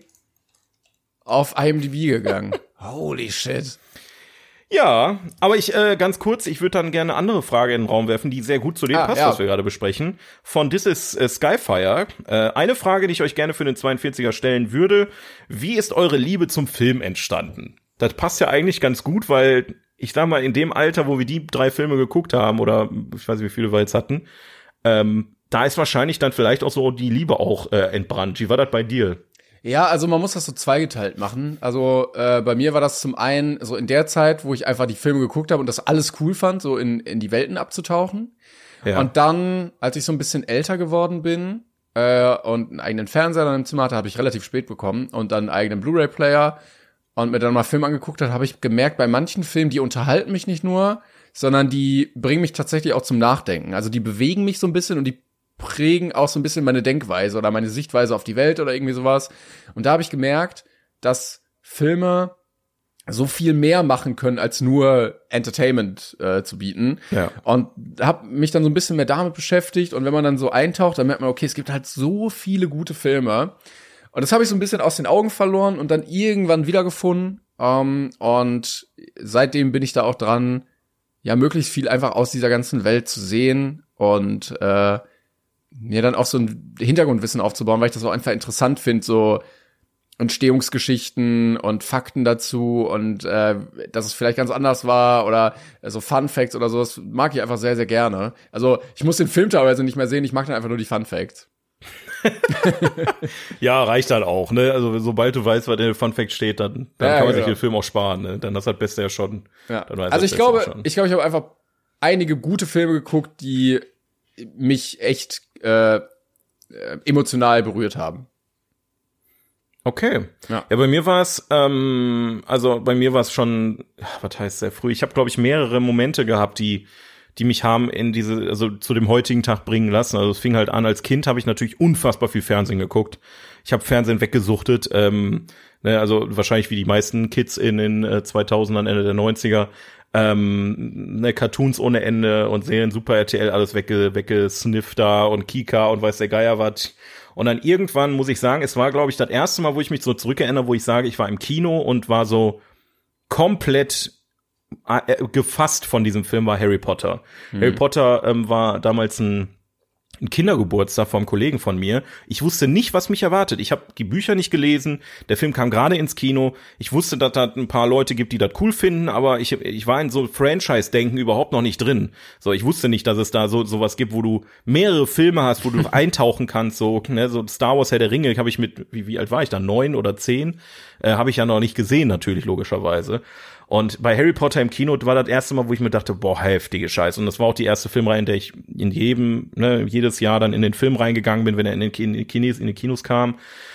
auf I M D B gegangen. Holy shit. Ja, aber ich, äh, ganz kurz, ich würde dann gerne eine andere Frage in den Raum werfen, die sehr gut zu dem Ah, passt, ja. was wir gerade besprechen. Von This is äh, Skyfire. Äh, eine Frage, die ich euch gerne für den zweiundvierziger stellen würde. Wie ist eure Liebe zum Film entstanden? Das passt ja eigentlich ganz gut, weil ich sag mal, in dem Alter, wo wir die drei Filme geguckt haben, oder ich weiß nicht, wie viele wir jetzt hatten, ähm, da ist wahrscheinlich dann vielleicht auch so die Liebe auch äh, entbrannt. Wie war das bei dir? Ja, also man muss das so zweigeteilt machen. Also äh, bei mir war das zum einen so in der Zeit, wo ich einfach die Filme geguckt habe und das alles cool fand, so in, in die Welten abzutauchen. Ja. Und dann, als ich so ein bisschen älter geworden bin äh, und einen eigenen Fernseher dann im Zimmer hatte, habe ich relativ spät bekommen und dann einen eigenen Blu-ray-Player und mir dann mal Filme angeguckt habe, habe ich gemerkt, bei manchen Filmen, die unterhalten mich nicht nur, sondern die bringen mich tatsächlich auch zum Nachdenken. Also die bewegen mich so ein bisschen und die prägen auch so ein bisschen meine Denkweise oder meine Sichtweise auf die Welt oder irgendwie sowas. Und da habe ich gemerkt, dass Filme so viel mehr machen können, als nur Entertainment äh, zu bieten. Ja. Und habe mich dann so ein bisschen mehr damit beschäftigt. Und wenn man dann so eintaucht, dann merkt man, okay, es gibt halt so viele gute Filme. Und das habe ich so ein bisschen aus den Augen verloren und dann irgendwann wiedergefunden. Ähm, und seitdem bin ich da auch dran, ja, möglichst viel einfach aus dieser ganzen Welt zu sehen und äh, mir dann auch so ein Hintergrundwissen aufzubauen, weil ich das auch einfach interessant finde, so Entstehungsgeschichten und Fakten dazu und äh, dass es vielleicht ganz anders war oder äh, so Fun Facts oder so, das mag ich einfach sehr, sehr gerne. Also ich muss den Film teilweise nicht mehr sehen, ich mag dann einfach nur die Fun Facts. Ja, reicht dann auch, ne? Also sobald du weißt, was in der Fun Fact steht, dann, dann Ja, kann man genau. sich den Film auch sparen, ne? Dann ist das Beste ja schon. Ja. Dann weiß Also das ich Beste glaube, auch schon. ich glaube, ich habe einfach einige gute Filme geguckt, die mich echt äh, äh, emotional berührt haben. Okay. Ja. Ja, bei mir war es, ähm, also bei mir war es schon, was heißt sehr früh. Ich habe, glaube ich, mehrere Momente gehabt, die die mich haben in diese, also zu dem heutigen Tag bringen lassen. Also es fing halt an, als Kind habe ich natürlich unfassbar viel Fernsehen geguckt. Ich habe Fernsehen weggesuchtet, ähm, ne, also wahrscheinlich wie die meisten Kids in den äh, zweitausendern, Ende der neunziger, ähm, ne, Cartoons ohne Ende und Serien, Super R T L, alles wegge, weggesnifft da und Kika und weiß der Geier was. Und dann irgendwann muss ich sagen, es war, glaube ich, das erste Mal, wo ich mich so zurückerinnere, wo ich sage, ich war im Kino und war so komplett äh, gefasst von diesem Film, war Harry Potter. Mhm. Harry Potter ähm, war damals ein, ein Kindergeburtstag vom Kollegen von mir. Ich wusste nicht, was mich erwartet. Ich habe die Bücher nicht gelesen. Der Film kam gerade ins Kino. Ich wusste, dass da ein paar Leute gibt, die das cool finden, aber ich ich war in so Franchise-Denken überhaupt noch nicht drin. So, ich wusste nicht, dass es da so sowas gibt, wo du mehrere Filme hast, wo du eintauchen kannst. So, ne, so Star Wars, Herr der Ringe, habe ich mit, wie, wie alt war ich da? Neun oder zehn? Äh, habe ich ja noch nicht gesehen, natürlich, logischerweise. Und bei Harry Potter im Kino war das erste Mal, wo ich mir dachte, boah, heftige Scheiße. Und das war auch die erste Filmreihe, in der ich in jedem, ne, jedes Jahr dann in den Film reingegangen bin, wenn er in den, in den, Kinos, in den Kinos kam.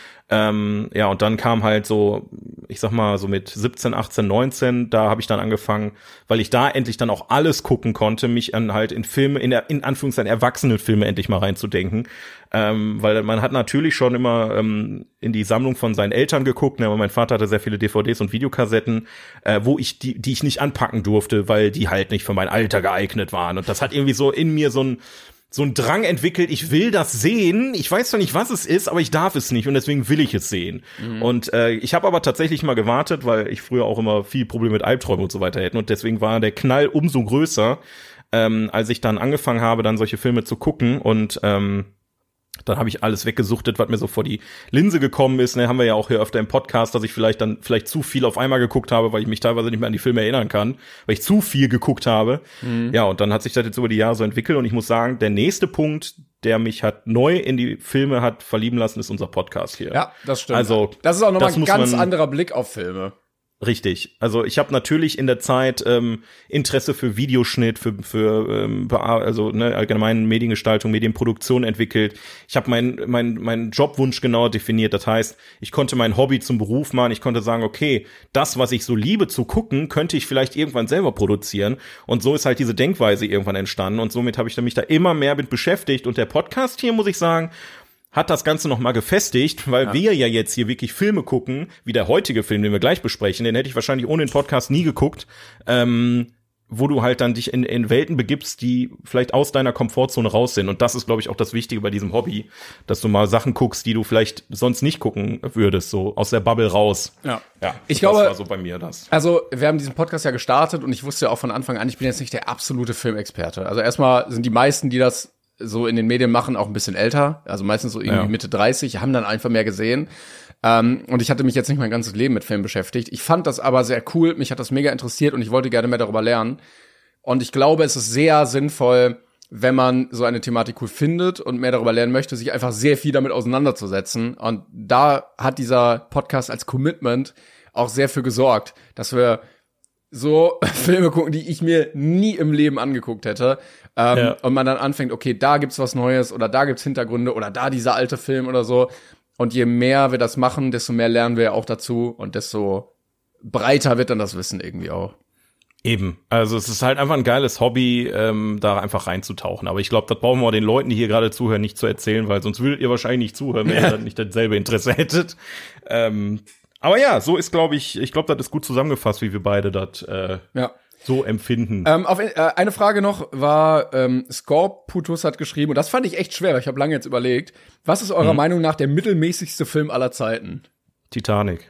Ähm, ja, und dann kam halt so, ich sag mal, so mit siebzehn, achtzehn, neunzehn, da habe ich dann angefangen, weil ich da endlich dann auch alles gucken konnte, mich an halt in Filme, in der, in Anführungszeichen Erwachsenenfilme endlich mal reinzudenken. Ähm, weil man hat natürlich schon immer ähm, in die Sammlung von seinen Eltern geguckt, ne, aber mein Vater hatte sehr viele D V Ds und Videokassetten, äh, wo ich die, die ich nicht anpacken durfte, weil die halt nicht für mein Alter geeignet waren. Und das hat irgendwie so in mir so ein so ein Drang entwickelt, ich will das sehen, ich weiß zwar nicht, was es ist, aber ich darf es nicht und deswegen will ich es sehen. Mhm. Und äh, ich habe aber tatsächlich mal gewartet, weil ich früher auch immer viel Probleme mit Albträumen und so weiter hätte und deswegen war der Knall umso größer, ähm, als ich dann angefangen habe, dann solche Filme zu gucken und ähm, dann habe ich alles weggesuchtet, was mir so vor die Linse gekommen ist. Ne, haben wir ja auch hier öfter im Podcast, dass ich vielleicht dann vielleicht zu viel auf einmal geguckt habe, weil ich mich teilweise nicht mehr an die Filme erinnern kann, weil ich zu viel geguckt habe. Mhm. Ja, und dann hat sich das jetzt über die Jahre so entwickelt. Und ich muss sagen, der nächste Punkt, der mich hat neu in die Filme hat verlieben lassen, ist unser Podcast hier. Ja, das stimmt. Also das ist auch nochmal ein ganz anderer Blick auf Filme. Richtig. Also ich habe natürlich in der Zeit ähm, Interesse für Videoschnitt, für für ähm, also ne, allgemein Mediengestaltung, Medienproduktion entwickelt. Ich habe meinen mein, mein Jobwunsch genau definiert. Das heißt, ich konnte mein Hobby zum Beruf machen. Ich konnte sagen, okay, das, was ich so liebe zu gucken, könnte ich vielleicht irgendwann selber produzieren. Und so ist halt diese Denkweise irgendwann entstanden. Und somit habe ich mich da immer mehr mit beschäftigt. Und der Podcast hier, muss ich sagen, hat das Ganze noch mal gefestigt, weil ja. wir ja jetzt hier wirklich Filme gucken, wie der heutige Film, den wir gleich besprechen, den hätte ich wahrscheinlich ohne den Podcast nie geguckt, ähm, wo du halt dann dich in, in Welten begibst, die vielleicht aus deiner Komfortzone raus sind. Und das ist, glaube ich, auch das Wichtige bei diesem Hobby, dass du mal Sachen guckst, die du vielleicht sonst nicht gucken würdest, so aus der Bubble raus. Ja, ja ich glaube, das war so bei mir das. Also wir haben diesen Podcast ja gestartet und ich wusste ja auch von Anfang an, ich bin jetzt nicht der absolute Filmexperte. Also erstmal sind die meisten, die das so in den Medien machen, auch ein bisschen älter, also meistens so irgendwie ja. Mitte dreißig, haben dann einfach mehr gesehen. Ähm, und ich hatte mich jetzt nicht mein ganzes Leben mit Filmen beschäftigt. Ich fand das aber sehr cool, mich hat das mega interessiert und ich wollte gerne mehr darüber lernen. Und ich glaube, es ist sehr sinnvoll, wenn man so eine Thematik cool findet und mehr darüber lernen möchte, sich einfach sehr viel damit auseinanderzusetzen. Und da hat dieser Podcast als Commitment auch sehr für gesorgt, dass wir so Filme gucken, die ich mir nie im Leben angeguckt hätte. Ähm, ja. Und man dann anfängt, okay, da gibt's was Neues oder da gibt's Hintergründe oder da dieser alte Film oder so. Und je mehr wir das machen, desto mehr lernen wir ja auch dazu und desto breiter wird dann das Wissen irgendwie auch. Eben. Also es ist halt einfach ein geiles Hobby, ähm, da einfach reinzutauchen. Aber ich glaube, das brauchen wir den Leuten, die hier gerade zuhören, nicht zu erzählen, weil sonst würdet ihr wahrscheinlich nicht zuhören, wenn ihr dann nicht dasselbe Interesse hättet. Ähm, aber ja, so ist, glaube ich, ich glaube, das ist gut zusammengefasst, wie wir beide das äh, ja. so empfinden. Ähm, auf, äh, eine Frage noch war, ähm, Scorputus hat geschrieben, und das fand ich echt schwer, weil ich habe lange jetzt überlegt, was ist eurer hm. Meinung nach der mittelmäßigste Film aller Zeiten? Titanic.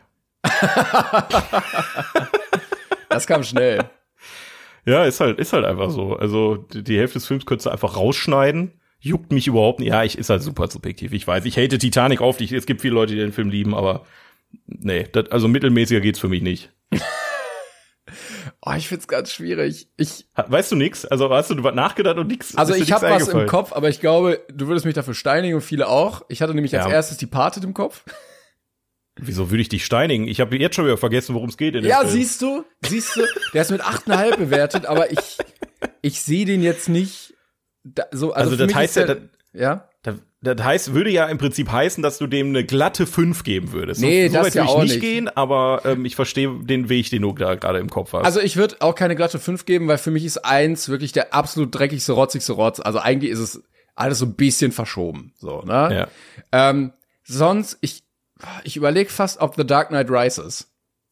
Das kam schnell. Ja, ist halt, ist halt einfach so. Also die, die Hälfte des Films könntest du einfach rausschneiden. Juckt mich überhaupt nicht. Ja, ich ist halt super subjektiv. Ich weiß, ich hate Titanic oft. Ich, es gibt viele Leute, die den Film lieben, aber nee, das, also mittelmäßiger geht's für mich nicht. Oh, ich find's ganz schwierig. Ich Weißt du nix? Also hast du was nachgedacht und nix? Also ich habe was im Kopf, aber ich glaube, du würdest mich dafür steinigen und viele auch. Ich hatte nämlich als ja. erstes die Parted im Kopf. Wieso würde ich dich steinigen? Ich habe jetzt schon wieder vergessen, worum es geht in dem Ja, Film. siehst du? Siehst du? Der ist mit acht Komma fünf bewertet, aber ich ich sehe den jetzt nicht da, so. Also, also das heißt ja, der, das, ja? Das, Das heißt, würde ja im Prinzip heißen, dass du dem eine glatte fünf geben würdest. Nee, so, das so weit ja will ich auch nicht, nicht gehen, aber ähm, ich verstehe den Weg, den du da gerade im Kopf hast. Also ich würde auch keine glatte fünf geben, weil für mich ist eins wirklich der absolut dreckigste, rotzigste Rotz. Also eigentlich ist es alles so ein bisschen verschoben. So, ne? Ja. Ähm, sonst, ich, ich überlege fast, ob The Dark Knight Rises.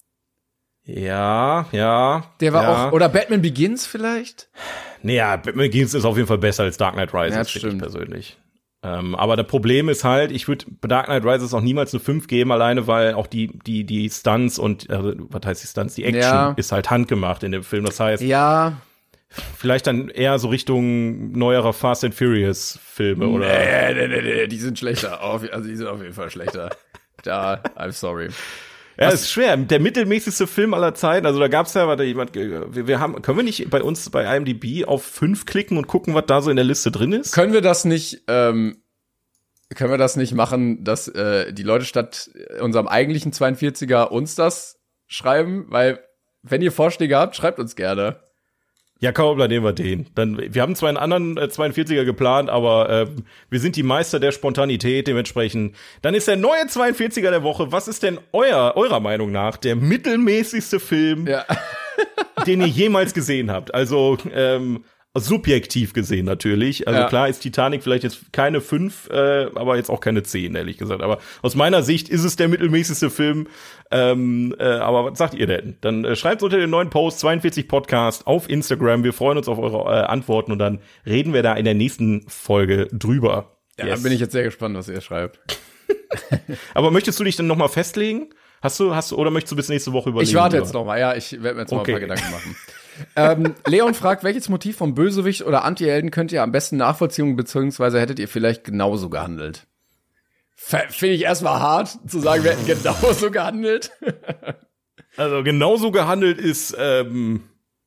Ja, ja. Der war ja. auch, oder Batman Begins vielleicht? Naja, Batman Begins ist auf jeden Fall besser als Dark Knight Rises, Ja, finde ich persönlich. Ähm, aber das Problem ist halt, ich würde Dark Knight Rises auch niemals eine fünf geben, alleine weil auch die die die Stunts und, also, was heißt die Stunts, die Action ja. ist halt handgemacht in dem Film. Das heißt, ja. vielleicht dann eher so Richtung neuerer Fast and Furious Filme, oder? Nee, nee, nee, nee, die sind schlechter. Also die sind auf jeden Fall schlechter. Da, I'm sorry. Ja, das ist schwer. Der mittelmäßigste Film aller Zeiten. Also da gab's ja, warte, jemand, wir, wir haben, können wir nicht bei uns bei I M D B auf fünf klicken und gucken, was da so in der Liste drin ist? Können wir das nicht, ähm, können wir das nicht machen, dass äh, die Leute statt unserem eigentlichen zweiundvierziger uns das schreiben? Weil, wenn ihr Vorschläge habt, schreibt uns gerne. Ja, kaum, dann nehmen wir den. Dann, wir haben zwar einen anderen äh, zweiundvierziger geplant, aber äh, wir sind die Meister der Spontanität, dementsprechend. Dann ist der neue zweiundvierziger der Woche. Was ist denn euer, eurer Meinung nach der mittelmäßigste Film, Ja. den ihr jemals gesehen habt? Also ähm, subjektiv gesehen natürlich. Also Ja. klar ist Titanic vielleicht jetzt keine fünf, äh, aber jetzt auch keine zehn, ehrlich gesagt. Aber aus meiner Sicht ist es der mittelmäßigste Film. Ähm, äh, aber was sagt ihr denn? Dann äh, schreibt unter den neuen Post zweiundvierzig Podcast auf Instagram. Wir freuen uns auf eure äh, Antworten und dann reden wir da in der nächsten Folge drüber. Ja, Yes. da bin ich jetzt sehr gespannt, was ihr schreibt. Aber möchtest du dich dann noch mal festlegen? Hast du, hast du, oder möchtest du bis nächste Woche überlegen? Ich warte lieber? jetzt noch mal. Ja, ich werde mir jetzt Okay. mal ein paar Gedanken machen. ähm, Leon fragt, welches Motiv vom Bösewicht oder Antihelden könnt ihr am besten nachvollziehen, beziehungsweise hättet ihr vielleicht genauso gehandelt? Finde ich erstmal hart, zu sagen, wir hätten genauso gehandelt. Also genauso gehandelt ist, ähm,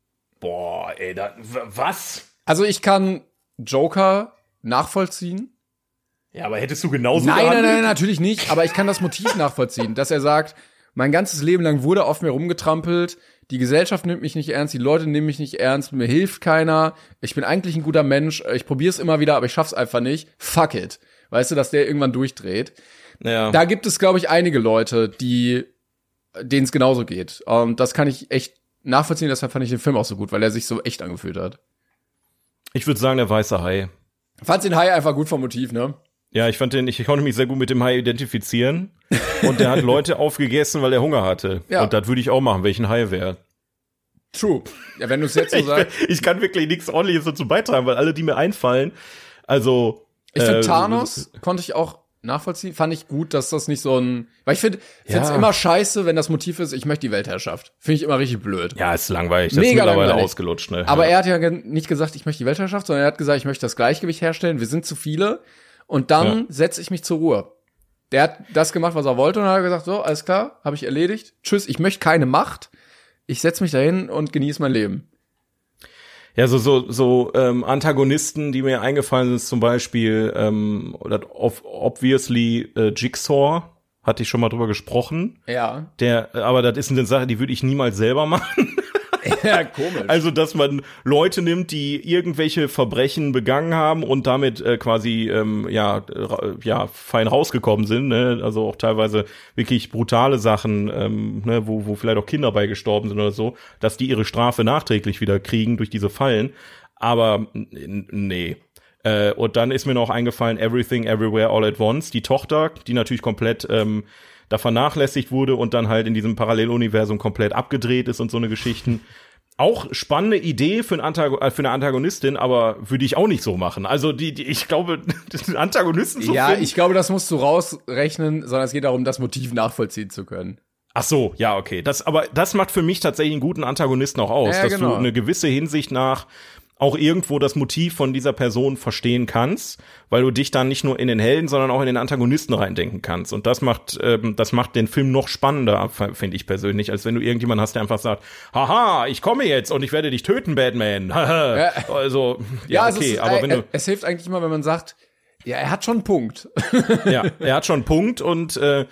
boah, ey, da, w- was? Also ich kann Joker nachvollziehen. Ja, aber hättest du genauso Nein, nein, gehandelt? nein, natürlich nicht. Aber ich kann das Motiv nachvollziehen, dass er sagt, mein ganzes Leben lang wurde auf mir rumgetrampelt, die Gesellschaft nimmt mich nicht ernst, die Leute nehmen mich nicht ernst, mir hilft keiner, ich bin eigentlich ein guter Mensch, ich probiere es immer wieder, aber ich schaff's einfach nicht. Fuck it. Weißt du, dass der irgendwann durchdreht. Ja. Da gibt es, glaube ich, einige Leute, die denen es genauso geht. Und das kann ich echt nachvollziehen, deshalb fand ich den Film auch so gut, weil er sich so echt angefühlt hat. Ich würde sagen, der weiße Hai. Fand den Hai einfach gut vom Motiv, ne? Ja, ich fand den, ich konnte mich sehr gut mit dem Hai identifizieren. Und der hat Leute aufgegessen, weil er Hunger hatte. Ja. Und das würde ich auch machen, welchen Hai wäre. True. Ja, wenn du es jetzt so sagst. Ich, ich kann wirklich nichts Ordentliches dazu beitragen, weil alle, die mir einfallen, also Ich finde äh, Thanos konnte ich auch nachvollziehen. Fand ich gut, dass das nicht so ein, weil ich finde, ich finde es Ja. immer scheiße, wenn das Motiv ist, ich möchte die Weltherrschaft. Finde ich immer richtig blöd. Ja, ist langweilig. Das Mega ist mittlerweile langweilig. ausgelutscht, ne? Aber ja. er hat ja ge- nicht gesagt, ich möchte die Weltherrschaft, sondern er hat gesagt, ich möchte das Gleichgewicht herstellen. Wir sind zu viele. Und dann Ja. setze ich mich zur Ruhe. Der hat das gemacht, was er wollte, und dann hat er gesagt, so, alles klar, habe ich erledigt. Tschüss, ich möchte keine Macht. Ich setze mich dahin und genieße mein Leben. Ja, so, so, so ähm, Antagonisten, die mir eingefallen sind, zum Beispiel, ähm, oder ob- obviously äh, Jigsaw, hatte ich schon mal drüber gesprochen. Ja. Der, aber das ist eine Sache, die würde ich niemals selber machen. Ja, komisch. Also, dass man Leute nimmt, die irgendwelche Verbrechen begangen haben und damit äh, quasi ähm, ja ra- ja fein rausgekommen sind, ne? Also auch teilweise wirklich brutale Sachen, ähm, ne? wo wo vielleicht auch Kinder bei gestorben sind oder so, dass die ihre Strafe nachträglich wieder kriegen durch diese Fallen. Aber n- nee. Äh, und dann ist mir noch eingefallen Everything Everywhere All at Once, die Tochter, die natürlich komplett ähm, da vernachlässigt wurde und dann halt in diesem Paralleluniversum komplett abgedreht ist und so eine Geschichten. Auch spannende Idee für, einen Antago- äh, für eine Antagonistin, aber würde ich auch nicht so machen. Also die, die ich glaube, den Antagonisten zu Ja, finden. ich glaube, das musst du rausrechnen, sondern es geht darum, das Motiv nachvollziehen zu können. Ach so, ja, okay. Das, aber das macht für mich tatsächlich einen guten Antagonisten auch aus, Ja, dass genau. du eine gewisse Hinsicht nach auch irgendwo das Motiv von dieser Person verstehen kannst, weil du dich dann nicht nur in den Helden, sondern auch in den Antagonisten reindenken kannst. Und das macht, ähm, das macht den Film noch spannender, finde ich persönlich, als wenn du irgendjemanden hast, der einfach sagt, haha, ich komme jetzt und ich werde dich töten, Batman. Ja. Also, ja, es okay, ist, aber äh, wenn du, es hilft eigentlich immer, wenn man sagt, ja, er hat schon einen Punkt. ja, er hat schon einen Punkt und äh,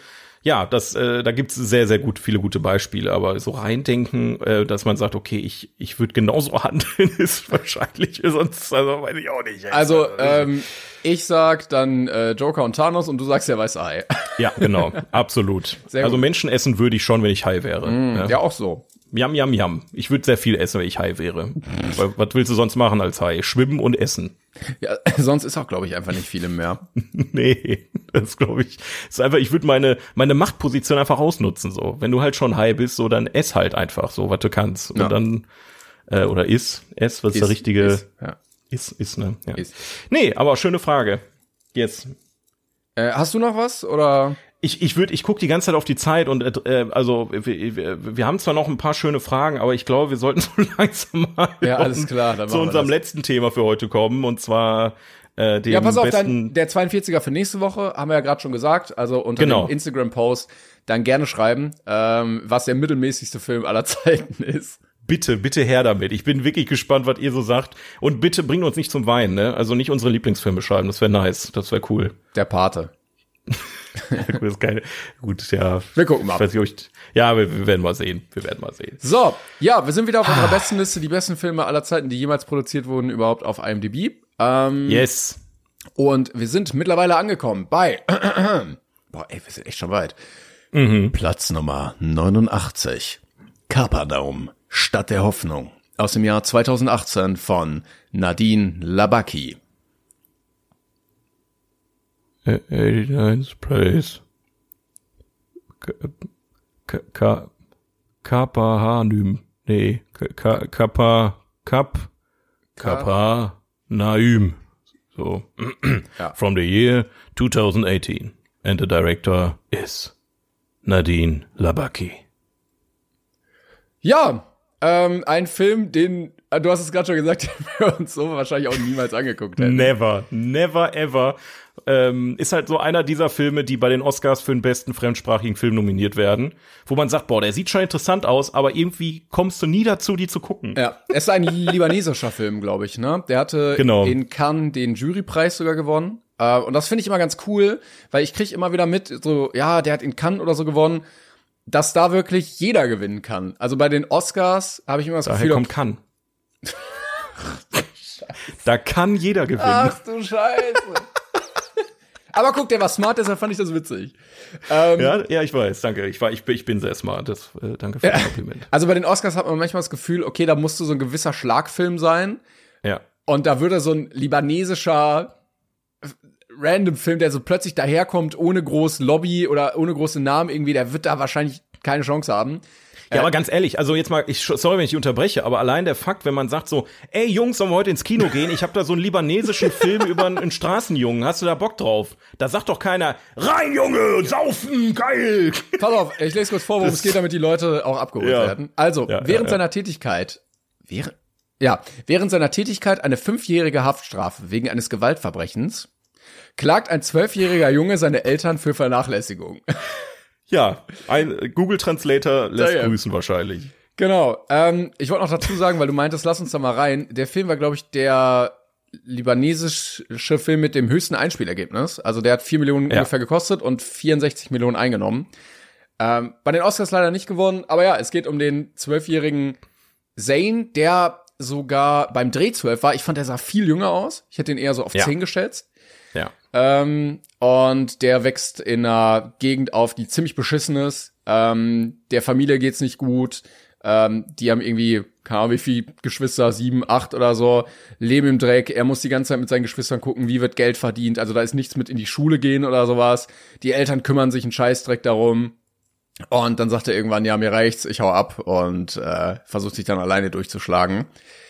ja, das, äh, da gibt's sehr, sehr gut, viele gute Beispiele, aber so reindenken, äh, dass man sagt, okay, ich, ich würde genauso handeln, ist wahrscheinlich, sonst, also weiß ich auch nicht. Also, ähm, ich sag dann äh, Joker und Thanos und du sagst ja Weiße Hai. Ja, genau, absolut. Sehr also gut. Menschen essen würde ich schon, wenn ich Hai wäre. Mm, ja. ja, auch so. Yam, yam, yam. Ich würde sehr viel essen, wenn ich Hai wäre. Weil, was willst du sonst machen als Hai? Schwimmen und essen. Ja, sonst ist auch, glaube ich, einfach nicht viel im Meer. Nee, das glaube ich. Ist einfach, ich würde meine meine Machtposition einfach ausnutzen. So, wenn du halt schon Hai bist, so dann ess halt einfach so, was du kannst. Und ja. dann äh, oder iss, ess, was ist, Ist, der richtige? Ist, ja. Ist, ist ne. Ja. Ist. Nee, aber schöne Frage. Jetzt. Äh, hast du noch was oder? Ich ich würde ich guck die ganze Zeit auf die Zeit und äh, also wir, wir, wir haben zwar noch ein paar schöne Fragen, aber ich glaube, wir sollten so langsam mal Ja, alles klar, dann zu machen wir unserem das. letzten Thema für heute kommen und zwar äh, dem Ja, pass auf, besten dann der zweiundvierziger für nächste Woche, haben wir ja gerade schon gesagt, also unter Genau. dem Instagram-Post dann gerne schreiben, ähm, was der mittelmäßigste Film aller Zeiten ist. Bitte, bitte her damit. Ich bin wirklich gespannt, was ihr so sagt. Und bitte bringt uns nicht zum Weinen, ne? Also nicht unsere Lieblingsfilme schreiben, das wäre nice, das wäre cool. Der Pate. Das ist keine, gut, ja. Wir gucken mal. Ich weiß nicht, ob ich, ja, wir, wir werden mal sehen. Wir werden mal sehen. So, ja, wir sind wieder auf unserer besten Liste, die besten Filme aller Zeiten, die jemals produziert wurden, überhaupt auf I M D B. Ähm, Yes. Und wir sind mittlerweile angekommen bei, boah, ey, wir sind echt schon weit. Mhm. Platz Nummer neunundachtzig. Kapernaum, Stadt der Hoffnung. Aus dem Jahr zweitausendachtzehn von Nadine Labaki. eighty-ninth Place. Ka, ka, Kapahanym. Nee, Ka, Kapa, Kap, Kapa, Naüm. So. Ja. From the year twenty eighteen. And the director is Nadine Labaki. Ja, ähm, ein Film, den, äh, du hast es gerade schon gesagt, den wir uns so wahrscheinlich auch niemals angeguckt hätten. Never, never ever. Ähm, ist halt so einer dieser Filme, die bei den Oscars für den besten fremdsprachigen Film nominiert werden, wo man sagt, boah, der sieht schon interessant aus, aber irgendwie kommst du nie dazu, die zu gucken. Ja, es ist ein libanesischer Film, glaube ich, ne? Der hatte Genau. in Cannes den Jurypreis sogar gewonnen. Äh, und das finde ich immer ganz cool, weil ich kriege immer wieder mit, so, ja, der hat in Cannes oder so gewonnen, dass da wirklich jeder gewinnen kann. Also bei den Oscars habe ich immer das Daher Gefühl, kommt kann. Da kann jeder gewinnen. ach du Scheiße. Aber guck, der war smart, deshalb fand ich das witzig. Ähm, Ja, ja, ich weiß, danke. Ich war, ich bin, ich bin sehr smart. Das, äh, danke für das Kompliment. Also bei den Oscars hat man manchmal das Gefühl, okay, da musste so ein gewisser Schlagfilm sein. Ja. Und da würde so ein libanesischer Random-Film, der so plötzlich daherkommt, ohne groß Lobby oder ohne große Namen irgendwie, der wird da wahrscheinlich keine Chance haben. Ja, aber ganz ehrlich, also jetzt mal, ich sorry, wenn ich unterbreche, aber allein der Fakt, wenn man sagt so, ey Jungs, sollen wir heute ins Kino gehen? Ich habe da so einen libanesischen Film über einen, einen Straßenjungen, hast du da Bock drauf? Da sagt doch keiner, rein Junge, saufen, geil. Pass auf, ich lese kurz vor, worum es geht, damit die Leute auch abgeholt Ja. werden. Also, Ja, während ja, ja. seiner Tätigkeit, während, ja, während seiner Tätigkeit eine fünfjährige Haftstrafe wegen eines Gewaltverbrechens, klagt ein zwölfjähriger Junge seine Eltern für Vernachlässigung. Ja, ein Google Translator lässt Ja, ja. grüßen wahrscheinlich. Genau. Ähm, ich wollte noch dazu sagen, weil du meintest, lass uns da mal rein. Der Film war, glaube ich, der libanesische Film mit dem höchsten Einspielergebnis. Also der hat vier Millionen Ja. ungefähr gekostet und vierundsechzig Millionen eingenommen. Ähm, bei den Oscars leider nicht gewonnen. Aber ja, es geht um den zwölfjährigen Zayn, der sogar beim Dreh zwölf war. Ich fand, der sah viel jünger aus. Ich hätte ihn eher so auf Ja. zehn geschätzt. Ja. Ähm, und der wächst in einer Gegend auf, die ziemlich beschissen ist. Ähm, der Familie geht's nicht gut. Ähm, die haben irgendwie, keine Ahnung, wie viele Geschwister, sieben, acht oder so, leben im Dreck. Er muss die ganze Zeit mit seinen Geschwistern gucken, wie wird Geld verdient. Also da ist nichts mit in die Schule gehen oder sowas. Die Eltern kümmern sich einen Scheißdreck darum. Und dann sagt er irgendwann, ja, mir reicht's, ich hau ab und äh, versucht sich dann alleine durchzuschlagen.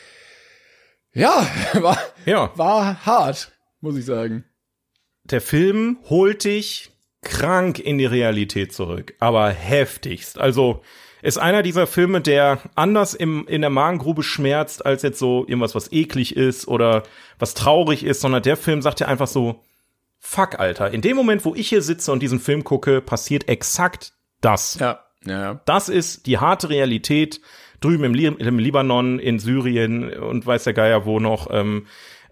Ja, war, Ja. war hart, muss ich sagen. Der Film holt dich krank in die Realität zurück, aber heftigst. Also ist einer dieser Filme, der anders im, in der Magengrube schmerzt, als jetzt so irgendwas, was eklig ist oder was traurig ist, sondern der Film sagt dir einfach so, fuck, Alter, in dem Moment, wo ich hier sitze und diesen Film gucke, passiert exakt das. Ja, ja, ja. Das ist die harte Realität drüben im, Li- im Libanon, in Syrien und weiß der Geier wo noch. Ähm,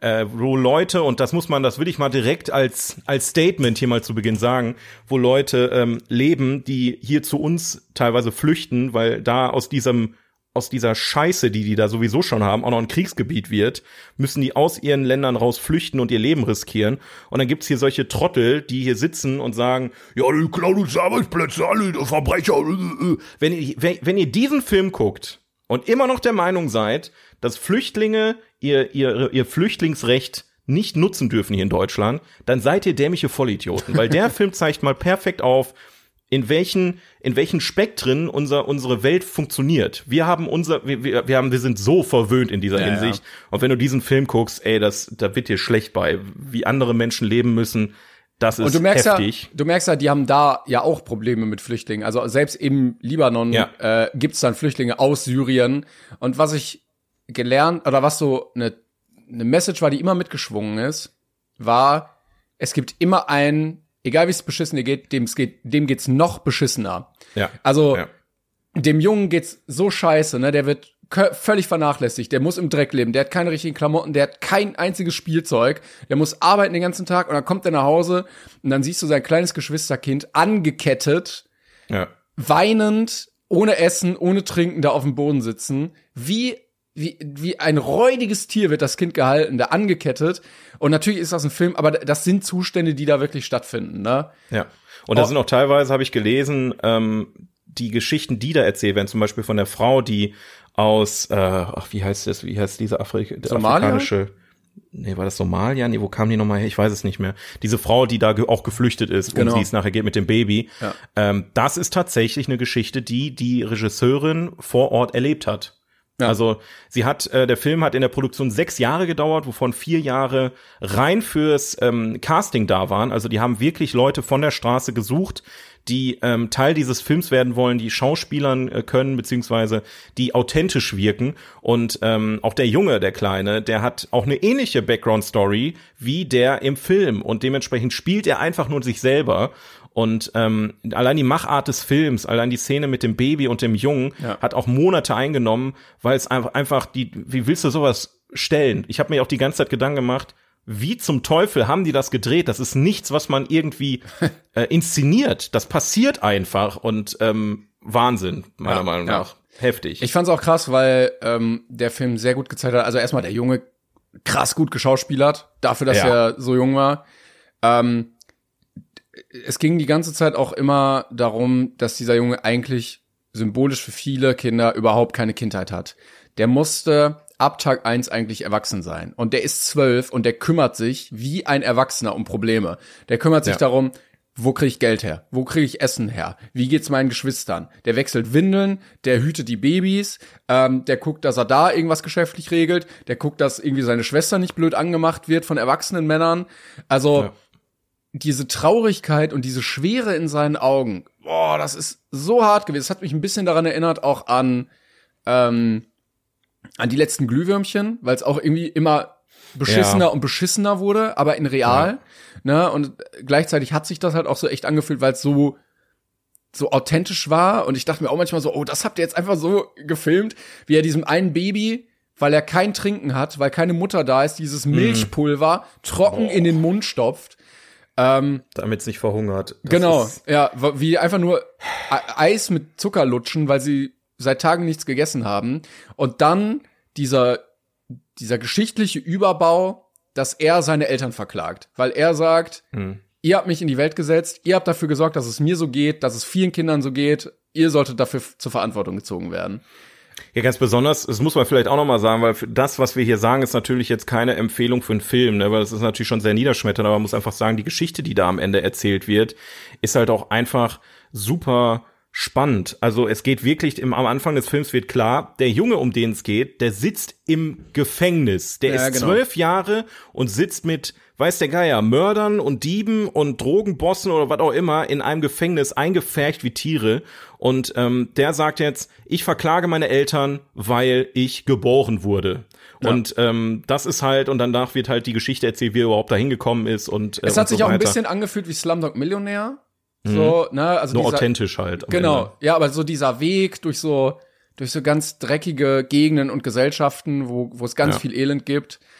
äh, wo Leute, und das muss man, das will ich mal direkt als als Statement hier mal zu Beginn sagen, wo Leute ähm, leben, die hier zu uns teilweise flüchten, weil da aus diesem aus dieser Scheiße, die die da sowieso schon haben, auch noch ein Kriegsgebiet wird, müssen die aus ihren Ländern raus flüchten und ihr Leben riskieren. Und dann gibt's hier solche Trottel, die hier sitzen und sagen, ja, die klauen uns Arbeitsplätze, alle Verbrecher. Wenn ihr, wenn, wenn ihr diesen Film guckt und immer noch der Meinung seid, dass Flüchtlinge ihr, ihr, ihr Flüchtlingsrecht nicht nutzen dürfen hier in Deutschland, dann seid ihr dämliche Vollidioten. Weil der Film zeigt mal perfekt auf, in welchen in welchen Spektren unser unsere Welt funktioniert. Wir haben unser wir, wir haben wir sind so verwöhnt in dieser ja, Hinsicht. Ja. Und wenn du diesen Film guckst, ey, das da wird dir schlecht bei, wie andere Menschen leben müssen. Das ist und du merkst heftig. Ja, du merkst ja, die haben da ja auch Probleme mit Flüchtlingen. Also selbst im Libanon ja. äh, gibt's dann Flüchtlinge aus Syrien. Und was ich gelernt oder was so eine eine Message war, die immer mitgeschwungen ist, war, es gibt immer einen, egal wie es beschissen dir geht, dem es geht, dem geht's noch beschissener. Ja. Also ja. dem Jungen geht's so scheiße, ne? Der wird k- völlig vernachlässigt. Der muss im Dreck leben. Der hat keine richtigen Klamotten. Der hat kein einziges Spielzeug. Der muss arbeiten den ganzen Tag und dann kommt er nach Hause und dann siehst du sein kleines Geschwisterkind angekettet, ja. weinend, ohne Essen, ohne Trinken, da auf dem Boden sitzen. Wie Wie, wie ein räudiges Tier wird das Kind gehalten, da angekettet. Und natürlich ist das ein Film, aber das sind Zustände, die da wirklich stattfinden, ne? Ja. Und da oh. sind auch teilweise, habe ich gelesen, ähm, die Geschichten, die da erzählt werden, zum Beispiel von der Frau, die aus, äh, ach, wie heißt das, wie heißt diese Afri- Somalia? afrikanische, nee, war das Somalia? Nee, wo kam die nochmal her? Ich weiß es nicht mehr. Diese Frau, die da ge- auch geflüchtet ist, genau. um sie es nachher geht mit dem Baby. Ja. Ähm, das ist tatsächlich eine Geschichte, die die Regisseurin vor Ort erlebt hat. Ja. Also sie hat, äh, der Film hat in der Produktion sechs Jahre gedauert, wovon vier Jahre rein fürs ähm, Casting da waren. Also die haben wirklich Leute von der Straße gesucht, die ähm, Teil dieses Films werden wollen, die Schauspielern äh, können, beziehungsweise die authentisch wirken. Und ähm, auch der Junge, der Kleine, der hat auch eine ähnliche Background-Story wie der im Film. Und dementsprechend spielt er einfach nur sich selber. Und ähm, allein die Machart des Films, allein die Szene mit dem Baby und dem Jungen ja. hat auch Monate eingenommen, weil es einfach, einfach die, wie willst du sowas stellen? Ich habe mir auch die ganze Zeit Gedanken gemacht, wie zum Teufel haben die das gedreht? Das ist nichts, was man irgendwie äh, inszeniert. Das passiert einfach und ähm, Wahnsinn, meiner ja, Meinung nach. Ja. Heftig. Ich fand's auch krass, weil ähm, der Film sehr gut gezeigt hat. Also erstmal der Junge krass gut geschauspielert, dafür, dass ja. er so jung war. Ähm, Es ging die ganze Zeit auch immer darum, dass dieser Junge eigentlich symbolisch für viele Kinder überhaupt keine Kindheit hat. Der musste ab Tag eins eigentlich erwachsen sein. Und der ist zwölf und der kümmert sich wie ein Erwachsener um Probleme. Der kümmert sich ja. darum, wo kriege ich Geld her? Wo kriege ich Essen her? Wie geht's meinen Geschwistern? Der wechselt Windeln, der hütet die Babys, ähm, der guckt, dass er da irgendwas geschäftlich regelt, der guckt, dass irgendwie seine Schwester nicht blöd angemacht wird von erwachsenen Männern. Also ja. diese Traurigkeit und diese Schwere in seinen Augen, boah, das ist so hart gewesen. Das hat mich ein bisschen daran erinnert, auch an ähm, an die letzten Glühwürmchen, weil es auch irgendwie immer beschissener ja. und beschissener wurde, aber in real. Ja. Ne? Und gleichzeitig hat sich das halt auch so echt angefühlt, weil es so so authentisch war. Und ich dachte mir auch manchmal so, oh, das habt ihr jetzt einfach so gefilmt, wie er diesem einen Baby, weil er kein Trinken hat, weil keine Mutter da ist, dieses Milchpulver trocken oh. in den Mund stopft. Ähm, Damit es nicht verhungert. Das genau, ja, wie einfach nur Eis mit Zucker lutschen, weil sie seit Tagen nichts gegessen haben. Und dann dieser, dieser geschichtliche Überbau, dass er seine Eltern verklagt. Weil er sagt, hm. ihr habt mich in die Welt gesetzt, ihr habt dafür gesorgt, dass es mir so geht, dass es vielen Kindern so geht, ihr solltet dafür zur Verantwortung gezogen werden. Ja, ganz besonders, das muss man vielleicht auch noch mal sagen, weil das, was wir hier sagen, ist natürlich jetzt keine Empfehlung für einen Film, ne, weil das ist natürlich schon sehr niederschmetternd, aber man muss einfach sagen, die Geschichte, die da am Ende erzählt wird, ist halt auch einfach super spannend. Also es geht wirklich, im, am Anfang des Films wird klar, der Junge, um den es geht, der sitzt im Gefängnis. Der ja, ist genau. zwölf Jahre und sitzt mit, weiß der Geier, Mördern und Dieben und Drogenbossen oder was auch immer in einem Gefängnis eingepfercht wie Tiere. Und ähm, der sagt jetzt, ich verklage meine Eltern, weil ich geboren wurde. Ja. Und ähm, das ist halt, und danach wird halt die Geschichte erzählt, wie er überhaupt dahin gekommen ist. Und, äh, es hat und so sich auch weiter. ein bisschen angefühlt wie Slumdog Millionär. So, ne, also nur dieser, authentisch halt. Genau, Ende. ja, aber so dieser Weg durch so durch so ganz dreckige Gegenden und Gesellschaften, wo wo es ganz ja. viel Elend gibt.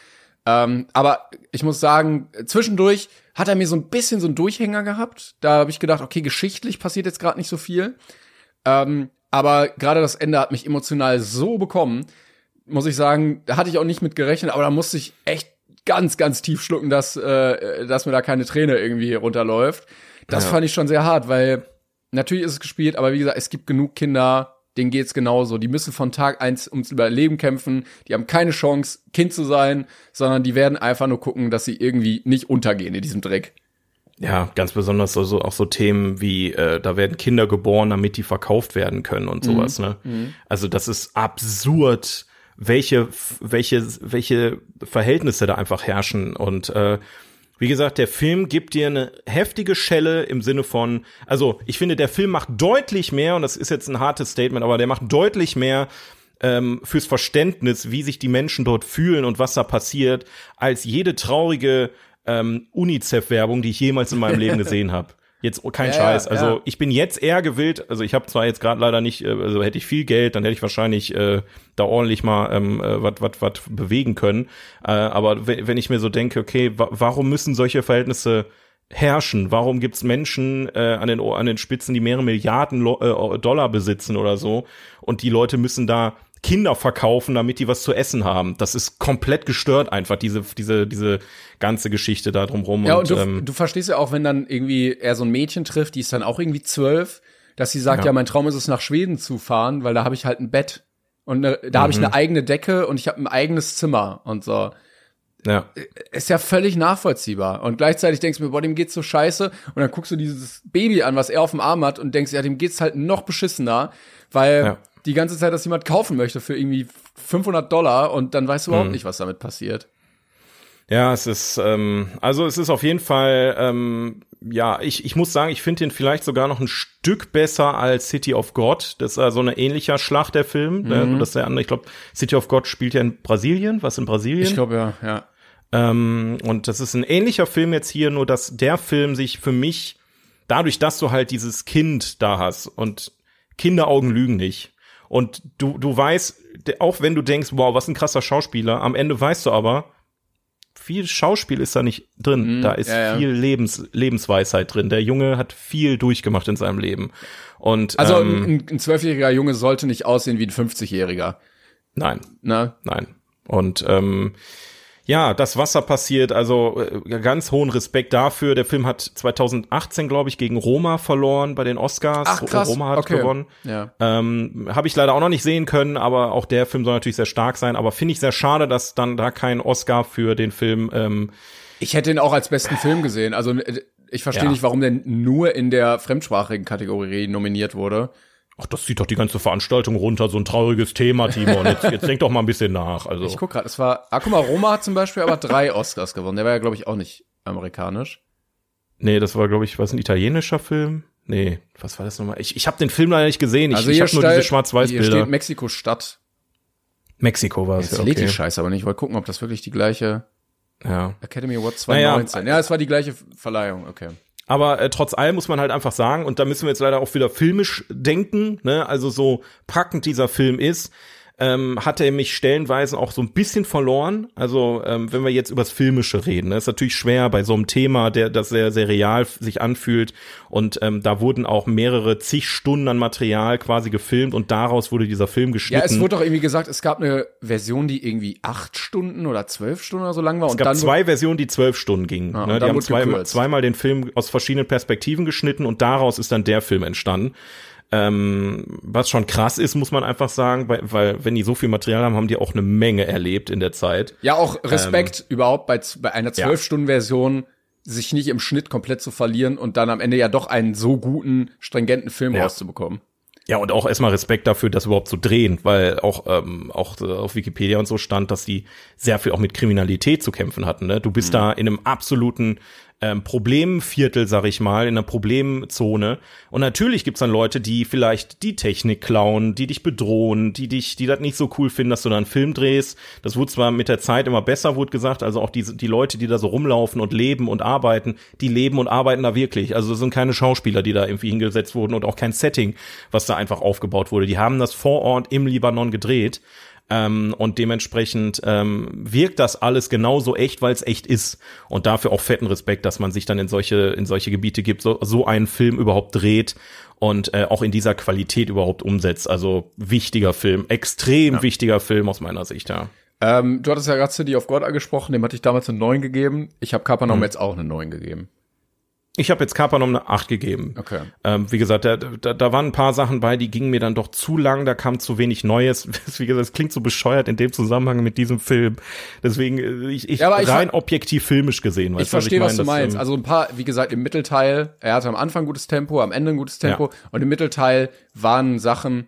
Ähm, aber ich muss sagen, zwischendurch hat er mir so ein bisschen so einen Durchhänger gehabt. Da habe ich gedacht, okay, geschichtlich passiert jetzt gerade nicht so viel. Ähm, aber gerade das Ende hat mich emotional so bekommen, muss ich sagen, da hatte ich auch nicht mit gerechnet, aber da musste ich echt ganz, ganz tief schlucken, dass, äh, dass mir da keine Träne irgendwie runterläuft. Das ja. fand ich schon sehr hart, weil natürlich ist es gespielt, aber wie gesagt, es gibt genug Kinder, denen geht's genauso. Die müssen von Tag eins ums Überleben kämpfen. Die haben keine Chance, Kind zu sein, sondern die werden einfach nur gucken, dass sie irgendwie nicht untergehen in diesem Dreck. Ja, ganz besonders also auch so Themen wie, äh, da werden Kinder geboren, damit die verkauft werden können und sowas, mhm. ne? Mhm. Also das ist absurd, welche, welche, welche Verhältnisse da einfach herrschen und, äh, wie gesagt, der Film gibt dir eine heftige Schelle im Sinne von, also ich finde, der Film macht deutlich mehr, und das ist jetzt ein hartes Statement, aber der macht deutlich mehr ähm, fürs Verständnis, wie sich die Menschen dort fühlen und was da passiert, als jede traurige ähm, UNICEF-Werbung, die ich jemals in meinem Leben gesehen habe. Jetzt kein ja, Scheiß. Also ja. ich bin jetzt eher gewillt, also ich habe zwar jetzt gerade leider nicht, also hätte ich viel Geld, dann hätte ich wahrscheinlich äh, da ordentlich mal ähm, was was was bewegen können. Äh, aber wenn, wenn ich mir so denke, okay, wa- warum müssen solche Verhältnisse herrschen? Warum gibt's Menschen äh, an den an den Spitzen, die mehrere Milliarden Lo- äh, Dollar besitzen oder so, und die Leute müssen da Kinder verkaufen, damit die was zu essen haben? Das ist komplett gestört einfach, diese diese diese ganze Geschichte da drumrum. Ja, und, und du, ähm, du verstehst ja auch, wenn dann irgendwie er so ein Mädchen trifft, die ist dann auch irgendwie zwölf, dass sie sagt, ja, ja mein Traum ist es, nach Schweden zu fahren, weil da habe ich halt ein Bett und ne, da mhm. habe ich eine eigene Decke und ich habe ein eigenes Zimmer und so. Ja. Ist ja völlig nachvollziehbar. Und gleichzeitig denkst du mir, boah, dem geht's so scheiße. Und dann guckst du dieses Baby an, was er auf dem Arm hat, und denkst, ja, dem geht's halt noch beschissener, weil ja. die ganze Zeit das jemand kaufen möchte für irgendwie fünfhundert Dollar, und dann weißt du überhaupt mhm. nicht, was damit passiert. Ja, es ist, ähm, also es ist auf jeden Fall, ähm, ja, ich, ich muss sagen, ich finde den vielleicht sogar noch ein Stück besser als City of God. Das ist also eine ähnlicher Schlag, der Film. Mhm. Ne? Das ist der andere, ich glaube, City of God spielt ja in Brasilien. Was in Brasilien? Ich glaube, ja, ja. Ähm, und das ist ein ähnlicher Film jetzt hier, nur dass der Film sich für mich, dadurch, dass du halt dieses Kind da hast, und Kinderaugen lügen nicht. Und du, du weißt, auch wenn du denkst, wow, was ein krasser Schauspieler, am Ende weißt du aber, viel Schauspiel ist da nicht drin. Mm, da ist ja, ja. viel Lebens, Lebensweisheit drin. Der Junge hat viel durchgemacht in seinem Leben. Und, also ähm, ein, ein zwölfjähriger Junge sollte nicht aussehen wie ein fünfzigjähriger. Nein. Na? Nein. Und ähm, ja, das, was da passiert, also äh, ganz hohen Respekt dafür. Der Film hat zwanzig achtzehn, glaube ich, gegen Roma verloren bei den Oscars. Ach, krass. Roma hat okay. gewonnen. Ja. Ähm, habe ich leider auch noch nicht sehen können, aber auch der Film soll natürlich sehr stark sein. Aber finde ich sehr schade, dass dann da kein Oscar für den Film ähm, Ich hätte ihn auch als besten Film gesehen. Also ich verstehe ja. nicht, warum der nur in der fremdsprachigen Kategorie nominiert wurde. Ach, das zieht doch die ganze Veranstaltung runter, so ein trauriges Thema, Timon. Jetzt, jetzt denk doch mal ein bisschen nach. Also. Ich guck gerade, es war, ah, guck mal, Roma hat zum Beispiel aber drei Oscars gewonnen. Der war ja, glaube ich, auch nicht amerikanisch. Nee, das war, glaube ich, was, ein italienischer Film? Nee, was war das nochmal? Ich, ich habe den Film leider nicht gesehen. Ich, also ich habe nur diese Schwarz-Weiß-Bilder. Hier steht Mexiko-Stadt. Mexiko war es, ja, okay. Jetzt lädt die Scheiße, aber nicht. Ich wollte gucken, ob das wirklich die gleiche ja. Academy Award zwanzig neunzehn. Naja, ja, es war die gleiche Verleihung, okay. Aber äh, trotz allem muss man halt einfach sagen, und da müssen wir jetzt leider auch wieder filmisch denken, ne, also so packend dieser Film ist, ähm, hat er mich stellenweise auch so ein bisschen verloren. Also ähm, wenn wir jetzt übers Filmische reden, ne, ist natürlich schwer bei so einem Thema, der das sehr, sehr real sich anfühlt, und ähm, da wurden auch mehrere zig Stunden an Material quasi gefilmt, und daraus wurde dieser Film geschnitten. Ja, es wurde doch irgendwie gesagt, es gab eine Version, die irgendwie acht Stunden oder zwölf Stunden oder so lang war. Es und gab dann zwei Versionen, die zwölf Stunden gingen. Ah, ne? Die haben zweimal, zweimal den Film aus verschiedenen Perspektiven geschnitten, und daraus ist dann der Film entstanden. Ähm, was schon krass ist, muss man einfach sagen, weil, weil wenn die so viel Material haben, haben die auch eine Menge erlebt in der Zeit. Ja, auch Respekt ähm, überhaupt bei, bei einer zwölf-Stunden-Version sich nicht im Schnitt komplett zu verlieren und dann am Ende ja doch einen so guten, stringenten Film ja. rauszubekommen. Ja, und auch erstmal Respekt dafür, das überhaupt zu drehen, weil auch ähm, auch äh, auf Wikipedia und so stand, dass die sehr viel auch mit Kriminalität zu kämpfen hatten. Ne? Du bist mhm. da in einem absoluten ähm, Problemviertel, sag ich mal, in einer Problemzone. Und natürlich gibt's dann Leute, die vielleicht die Technik klauen, die dich bedrohen, die dich, die das nicht so cool finden, dass du da einen Film drehst. Das wurde zwar mit der Zeit immer besser, wurde gesagt. Also auch die, die Leute, die da so rumlaufen und leben und arbeiten, die leben und arbeiten da wirklich. Also das sind keine Schauspieler, die da irgendwie hingesetzt wurden, und auch kein Setting, was da einfach aufgebaut wurde. Die haben das vor Ort im Libanon gedreht. Ähm, und dementsprechend ähm, wirkt das alles genauso echt, weil es echt ist. Und dafür auch fetten Respekt, dass man sich dann in solche in solche Gebiete gibt, so, so einen Film überhaupt dreht und äh, auch in dieser Qualität überhaupt umsetzt. Also wichtiger Film, extrem ja. wichtiger Film aus meiner Sicht, ja. Ähm, du hattest ja gerade City of God angesprochen, dem hatte ich damals eine neun gegeben. Ich habe Kapernaum hm. jetzt auch eine neun gegeben. Ich habe jetzt Kapernaum eine acht gegeben. Okay. Ähm, wie gesagt, da, da, da waren ein paar Sachen bei, die gingen mir dann doch zu lang, da kam zu wenig Neues. Wie gesagt, es klingt so bescheuert in dem Zusammenhang mit diesem Film. Deswegen, ich, ich, ja, ich rein objektiv filmisch gesehen. Ich verstehe, was, ich mein, was du meinst. Das, ähm, also ein paar, wie gesagt, im Mittelteil, er hatte am Anfang gutes Tempo, am Ende ein gutes Tempo. Ja. Und im Mittelteil waren Sachen,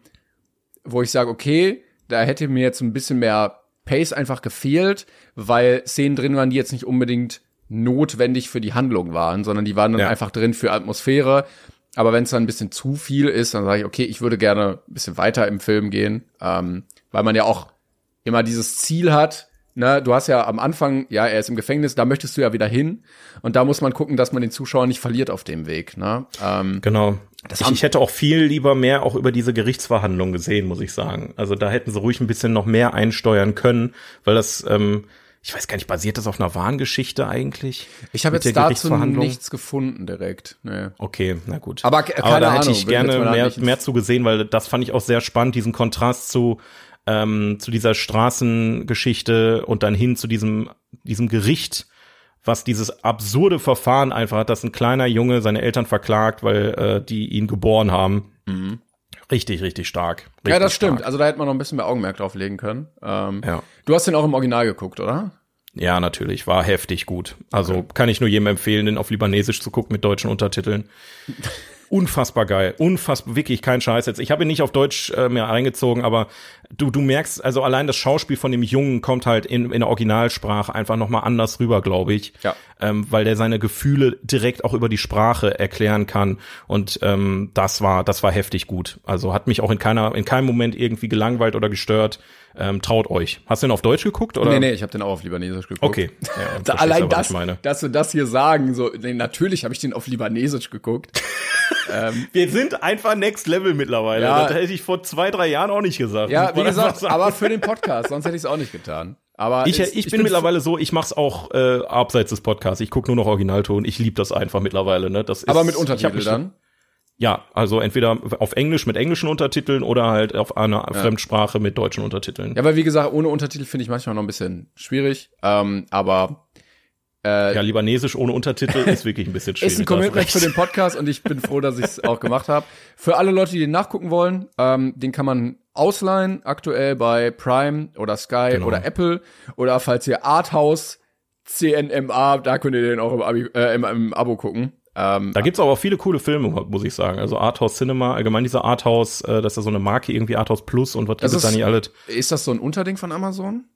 wo ich sage, okay, da hätte mir jetzt ein bisschen mehr Pace einfach gefehlt, weil Szenen drin waren, die jetzt nicht unbedingt notwendig für die Handlung waren, sondern die waren dann ja. einfach drin für Atmosphäre. Aber wenn es dann ein bisschen zu viel ist, dann sage ich, okay, ich würde gerne ein bisschen weiter im Film gehen, ähm, weil man ja auch immer dieses Ziel hat, ne, du hast ja am Anfang, ja, er ist im Gefängnis, da möchtest du ja wieder hin und da muss man gucken, dass man den Zuschauer nicht verliert auf dem Weg, ne? Ähm, genau. Das ich, ich hätte auch viel lieber mehr auch über diese Gerichtsverhandlung gesehen, muss ich sagen. Also da hätten sie ruhig ein bisschen noch mehr einsteuern können, weil das ähm, ich weiß gar nicht, basiert das auf einer wahren Geschichte eigentlich? Ich habe jetzt dazu nichts gefunden direkt. Nee. Okay, na gut. Aber keine Aber da Ahnung, hätte ich gerne mehr, mehr zu gesehen, weil das fand ich auch sehr spannend, diesen Kontrast zu ähm, zu dieser Straßengeschichte und dann hin zu diesem diesem Gericht, was dieses absurde Verfahren einfach hat, dass ein kleiner Junge seine Eltern verklagt, weil äh, die ihn geboren haben. Mhm. Richtig, richtig stark. Richtig ja, das stimmt. Stark. Also da hätte man noch ein bisschen mehr Augenmerk drauf legen können. Ähm, ja. Du hast den auch im Original geguckt, oder? Ja, natürlich. War heftig gut. Also okay. Kann ich nur jedem empfehlen, den auf Libanesisch zu gucken mit deutschen Untertiteln. Unfassbar geil. Unfassbar, wirklich kein Scheiß jetzt. Ich habe ihn nicht auf Deutsch äh, mehr eingezogen, aber du du merkst, also allein das Schauspiel von dem Jungen kommt halt in in der Originalsprache einfach noch mal anders rüber, glaube ich. Ja. Ähm, weil der seine Gefühle direkt auch über die Sprache erklären kann und ähm, das war das war heftig gut. Also hat mich auch in keiner in keinem Moment irgendwie gelangweilt oder gestört. Ähm, traut euch. Hast du den auf Deutsch geguckt oder? Nee, nee, ich habe den auch auf Libanesisch geguckt. Okay. Ja, da, allein das, dass wir das hier sagen, so nee, natürlich habe ich den auf Libanesisch geguckt. ähm, wir sind einfach Next Level mittlerweile. Ja, das hätte ich vor zwei, drei Jahren auch nicht gesagt. Ja, wie gesagt, aber für den Podcast, sonst hätte ich es auch nicht getan. Aber ich, es, ich, ich bin mittlerweile so, ich mach's auch äh, abseits des Podcasts. Ich gucke nur noch Originalton. Ich liebe das einfach mittlerweile. Ne? Das ist, aber mit Untertiteln dann? Ja, also entweder auf Englisch mit englischen Untertiteln oder halt auf einer ja. Fremdsprache mit deutschen Untertiteln. Ja, weil wie gesagt, ohne Untertitel finde ich manchmal noch ein bisschen schwierig. Ähm, aber äh, ja, Libanesisch ohne Untertitel ist wirklich ein bisschen schwierig. Ist ein Commitment für den Podcast und ich bin froh, dass ich es auch gemacht habe. Für alle Leute, die den nachgucken wollen, ähm, den kann man ausleihen, aktuell bei Prime oder Sky genau. oder Apple. Oder falls ihr Arthouse, C N M A, da könnt ihr den auch im, Abi, äh, im, im Abo gucken. Ähm, da gibt's aber auch viele coole Filme, muss ich sagen. Also Arthouse Cinema, allgemein dieser Arthouse, äh, das ist ja so eine Marke, irgendwie Arthouse Plus und was gibt es da nicht alles. Ist das so ein Unterding von Amazon?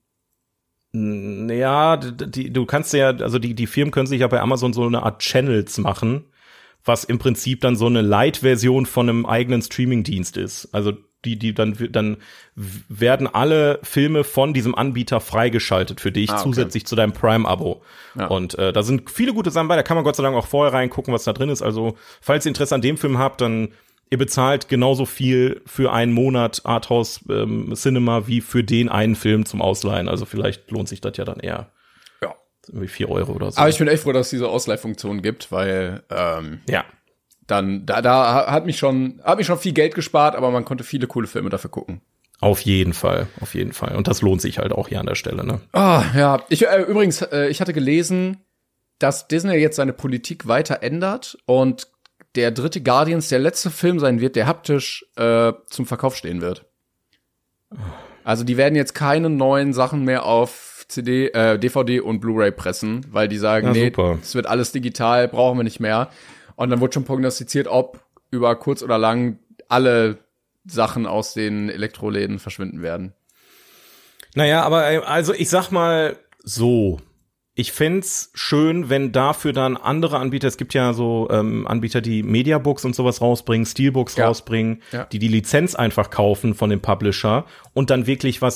Ja, die, du kannst ja, also die, die Firmen können sich ja bei Amazon so eine Art Channels machen, was im Prinzip dann so eine Light-Version von einem eigenen Streaming-Dienst ist. Also die, die dann, dann werden alle Filme von diesem Anbieter freigeschaltet für dich, ah, okay. zusätzlich zu deinem Prime-Abo. Ja. Und äh, da sind viele gute Sachen bei, da kann man Gott sei Dank auch vorher reingucken, was da drin ist. Also, falls ihr Interesse an dem Film habt, dann ihr bezahlt genauso viel für einen Monat Arthouse ähm, Cinema wie für den einen Film zum Ausleihen. Also vielleicht lohnt sich das ja dann eher. Ja. Irgendwie vier Euro oder so. Aber ich bin echt froh, dass es diese Ausleihfunktion gibt, weil ähm, ja. Dann, da, da hat mich schon, hat mich schon viel Geld gespart, aber man konnte viele coole Filme dafür gucken. Auf jeden Fall, auf jeden Fall. Und das lohnt sich halt auch hier an der Stelle, ne? Ah, ja. Ich, äh, übrigens, äh, ich hatte gelesen, dass Disney jetzt seine Politik weiter ändert und der dritte Guardians der letzte Film sein wird, der haptisch äh, zum Verkauf stehen wird. Also die werden jetzt keine neuen Sachen mehr auf C D, äh, D V D und Blu-ray pressen, weil die sagen, ja, nee, es wird alles digital, brauchen wir nicht mehr. Und dann wurde schon prognostiziert, ob über kurz oder lang alle Sachen aus den Elektroläden verschwinden werden. Naja, aber also ich sag mal so, ich fänd's schön, wenn dafür dann andere Anbieter, es gibt ja so ähm, Anbieter, die Mediabooks und sowas rausbringen, Steelbooks ja. rausbringen, ja. die die Lizenz einfach kaufen von dem Publisher und dann wirklich was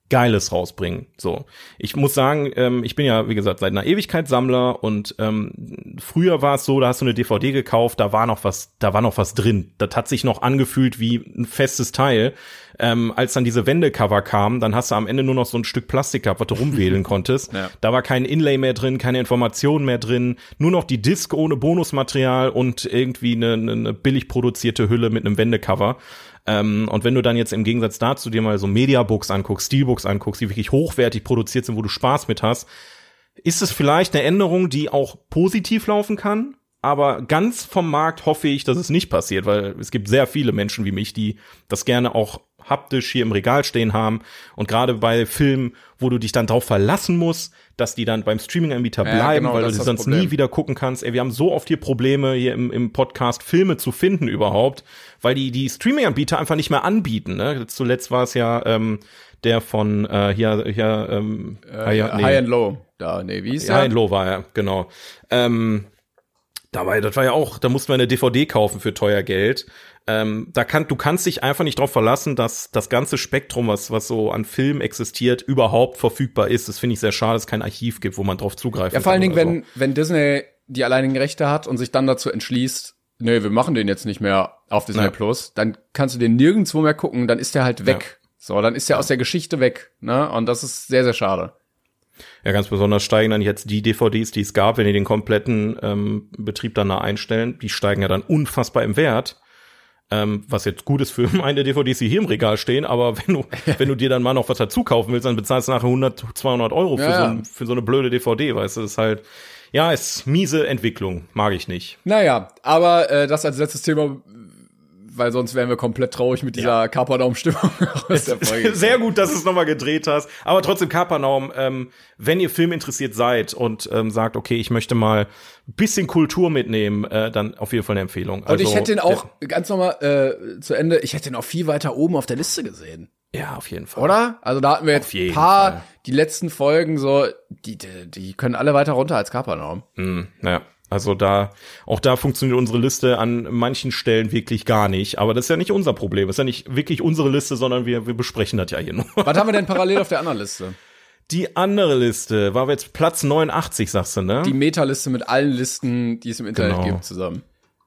Geiles rausbringen. So, ich muss sagen, ähm, ich bin ja, wie gesagt, seit einer Ewigkeit Sammler und ähm, früher war es so, da hast du eine D V D gekauft, da war noch was, da war noch was drin. Das hat sich noch angefühlt wie ein festes Teil. Ähm, als dann diese Wendecover kamen, dann hast du am Ende nur noch so ein Stück Plastik gehabt, was du rumwählen konntest. Ja. Da war kein Inlay mehr drin, keine Informationen mehr drin, nur noch die Disc ohne Bonusmaterial und irgendwie eine, eine billig produzierte Hülle mit einem Wendecover. Ähm, und wenn du dann jetzt im Gegensatz dazu dir mal so Mediabooks anguckst, Steelbooks anguckst, die wirklich hochwertig produziert sind, wo du Spaß mit hast, ist es vielleicht eine Änderung, die auch positiv laufen kann. Aber ganz vom Markt hoffe ich, dass es nicht passiert, weil es gibt sehr viele Menschen wie mich, die das gerne auch haptisch hier im Regal stehen haben. Und gerade bei Filmen, wo du dich dann drauf verlassen musst, dass die dann beim Streaming-Anbieter bleiben, ja, genau, weil du sie sonst Problem. nie wieder gucken kannst. Ey, wir haben so oft hier Probleme hier im, im Podcast, Filme zu finden überhaupt, weil die die Streaming-Anbieter einfach nicht mehr anbieten. Ne? Zuletzt war es ja ähm, der von äh, hier, hier ähm, äh, ja, nee. High and Low. Da, nee, wie hieß der? High and Low war er, genau. Ähm, dabei, das war ja auch, da mussten wir eine D V D kaufen für teuer Geld. Ähm, da kann, du kannst dich einfach nicht drauf verlassen, dass das ganze Spektrum, was, was so an Filmen existiert, überhaupt verfügbar ist. Das finde ich sehr schade, dass es kein Archiv gibt, wo man drauf zugreifen kann. Ja, vor allen Dingen, so. wenn, wenn Disney die alleinigen Rechte hat und sich dann dazu entschließt, nee, wir machen den jetzt nicht mehr auf Disney ja. Plus, dann kannst du den nirgendwo mehr gucken, dann ist der halt weg. Ja. So, dann ist der ja. aus der Geschichte weg, ne? Und das ist sehr, sehr schade. Ja, ganz besonders steigen dann jetzt die D V Ds, die es gab, wenn die den kompletten ähm, Betrieb dann da einstellen, die steigen ja dann unfassbar im Wert. Ähm, was jetzt gut ist für meine D V Ds, die hier im Regal stehen, aber wenn du, wenn du dir dann mal noch was dazu kaufen willst, dann bezahlst du nachher hundert, zweihundert Euro für, ja, so, ein, für so eine blöde D V D, weißt du, das ist halt, ja, ist miese Entwicklung, mag ich nicht. Naja, aber äh, das als letztes Thema, weil sonst wären wir komplett traurig mit dieser ja. Kapernaum-Stimmung aus der Folge. Sehr gut, dass du es nochmal gedreht hast. Aber trotzdem, Kapernaum, ähm, wenn ihr Film interessiert seid und ähm, sagt, okay, ich möchte mal ein bisschen Kultur mitnehmen, äh, dann auf jeden Fall eine Empfehlung. Also, und ich hätte den auch, ganz nochmal äh, zu Ende, ich hätte den auch viel weiter oben auf der Liste gesehen. Ja, auf jeden Fall. Oder? Also da hatten wir jetzt ein paar, Fall. die letzten Folgen so, die, die, die können alle weiter runter als Kapernaum. Mm, ja. Also da, auch da funktioniert unsere Liste an manchen Stellen wirklich gar nicht. Aber das ist ja nicht unser Problem. Das ist ja nicht wirklich unsere Liste, sondern wir, wir besprechen das ja hier nur. Was haben wir denn parallel auf der anderen Liste? Die andere Liste war jetzt Platz neunundachtzig, sagst du, ne? Die Meta-Liste mit allen Listen, die es im Internet genau. gibt, zusammen.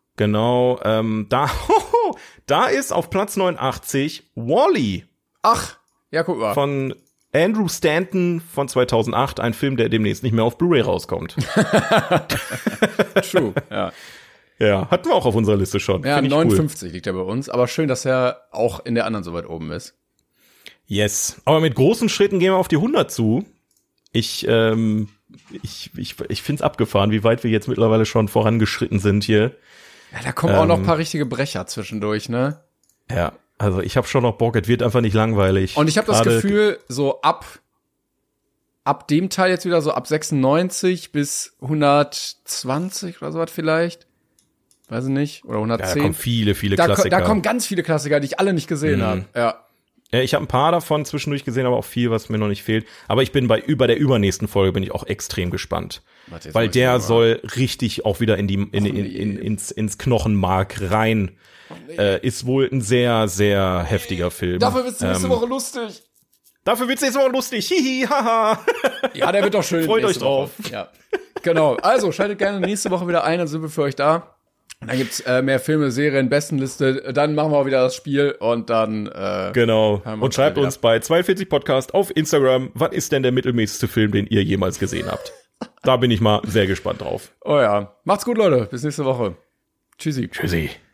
Genau, ähm, da, da ist auf Platz neunundachtzig Wall-E. Ach, ja, guck mal. Von Andrew Stanton von zweitausendacht, ein Film, der demnächst nicht mehr auf Blu-ray rauskommt. True, ja. Ja, hatten wir auch auf unserer Liste schon. Ja, neunundfünfzig cool. Liegt er bei uns, aber schön, dass er auch in der anderen so weit oben ist. Yes, aber mit großen Schritten gehen wir auf die hundert zu. Ich, ähm, ich, ich, ich find's abgefahren, wie weit wir jetzt mittlerweile schon vorangeschritten sind hier. Ja, da kommen ähm, auch noch ein paar richtige Brecher zwischendurch, ne? Ja. Also ich habe schon noch Bock, es wird einfach nicht langweilig. Und ich habe das Gefühl, so ab ab dem Teil jetzt wieder so ab sechsundneunzig bis hundertzwanzig oder sowas vielleicht. Weiß ich nicht. Oder hundertzehn. Ja, da kommen viele, viele da Klassiker. Ko- da kommen ganz viele Klassiker, die ich alle nicht gesehen mhm. habe. Ja. Ja, ich habe ein paar davon zwischendurch gesehen, aber auch viel, was mir noch nicht fehlt. Aber ich bin bei über der übernächsten Folge bin ich auch extrem gespannt. Warte, weil der mal. soll richtig auch wieder in die in, in, in, ins, ins Knochenmark rein. Oh, nee. äh, ist wohl ein sehr, sehr heftiger Film. Dafür wird's nächste ähm, Woche lustig. Dafür wird's nächste Woche lustig. Hihi, haha. Ja, der wird doch schön. Freut euch drauf. Woche. Ja. Genau. Also, schaltet gerne nächste Woche wieder ein, dann sind wir für euch da. Dann gibt's äh, mehr Filme, Serien, Bestenliste. Dann machen wir auch wieder das Spiel und dann äh, genau. Und schreibt uns bei zweiundvierzig Podcast auf Instagram, was ist denn der mittelmäßigste Film, den ihr jemals gesehen habt? Da bin ich mal sehr gespannt drauf. Oh ja. Macht's gut, Leute. Bis nächste Woche. Tschüssi. Tschüssi.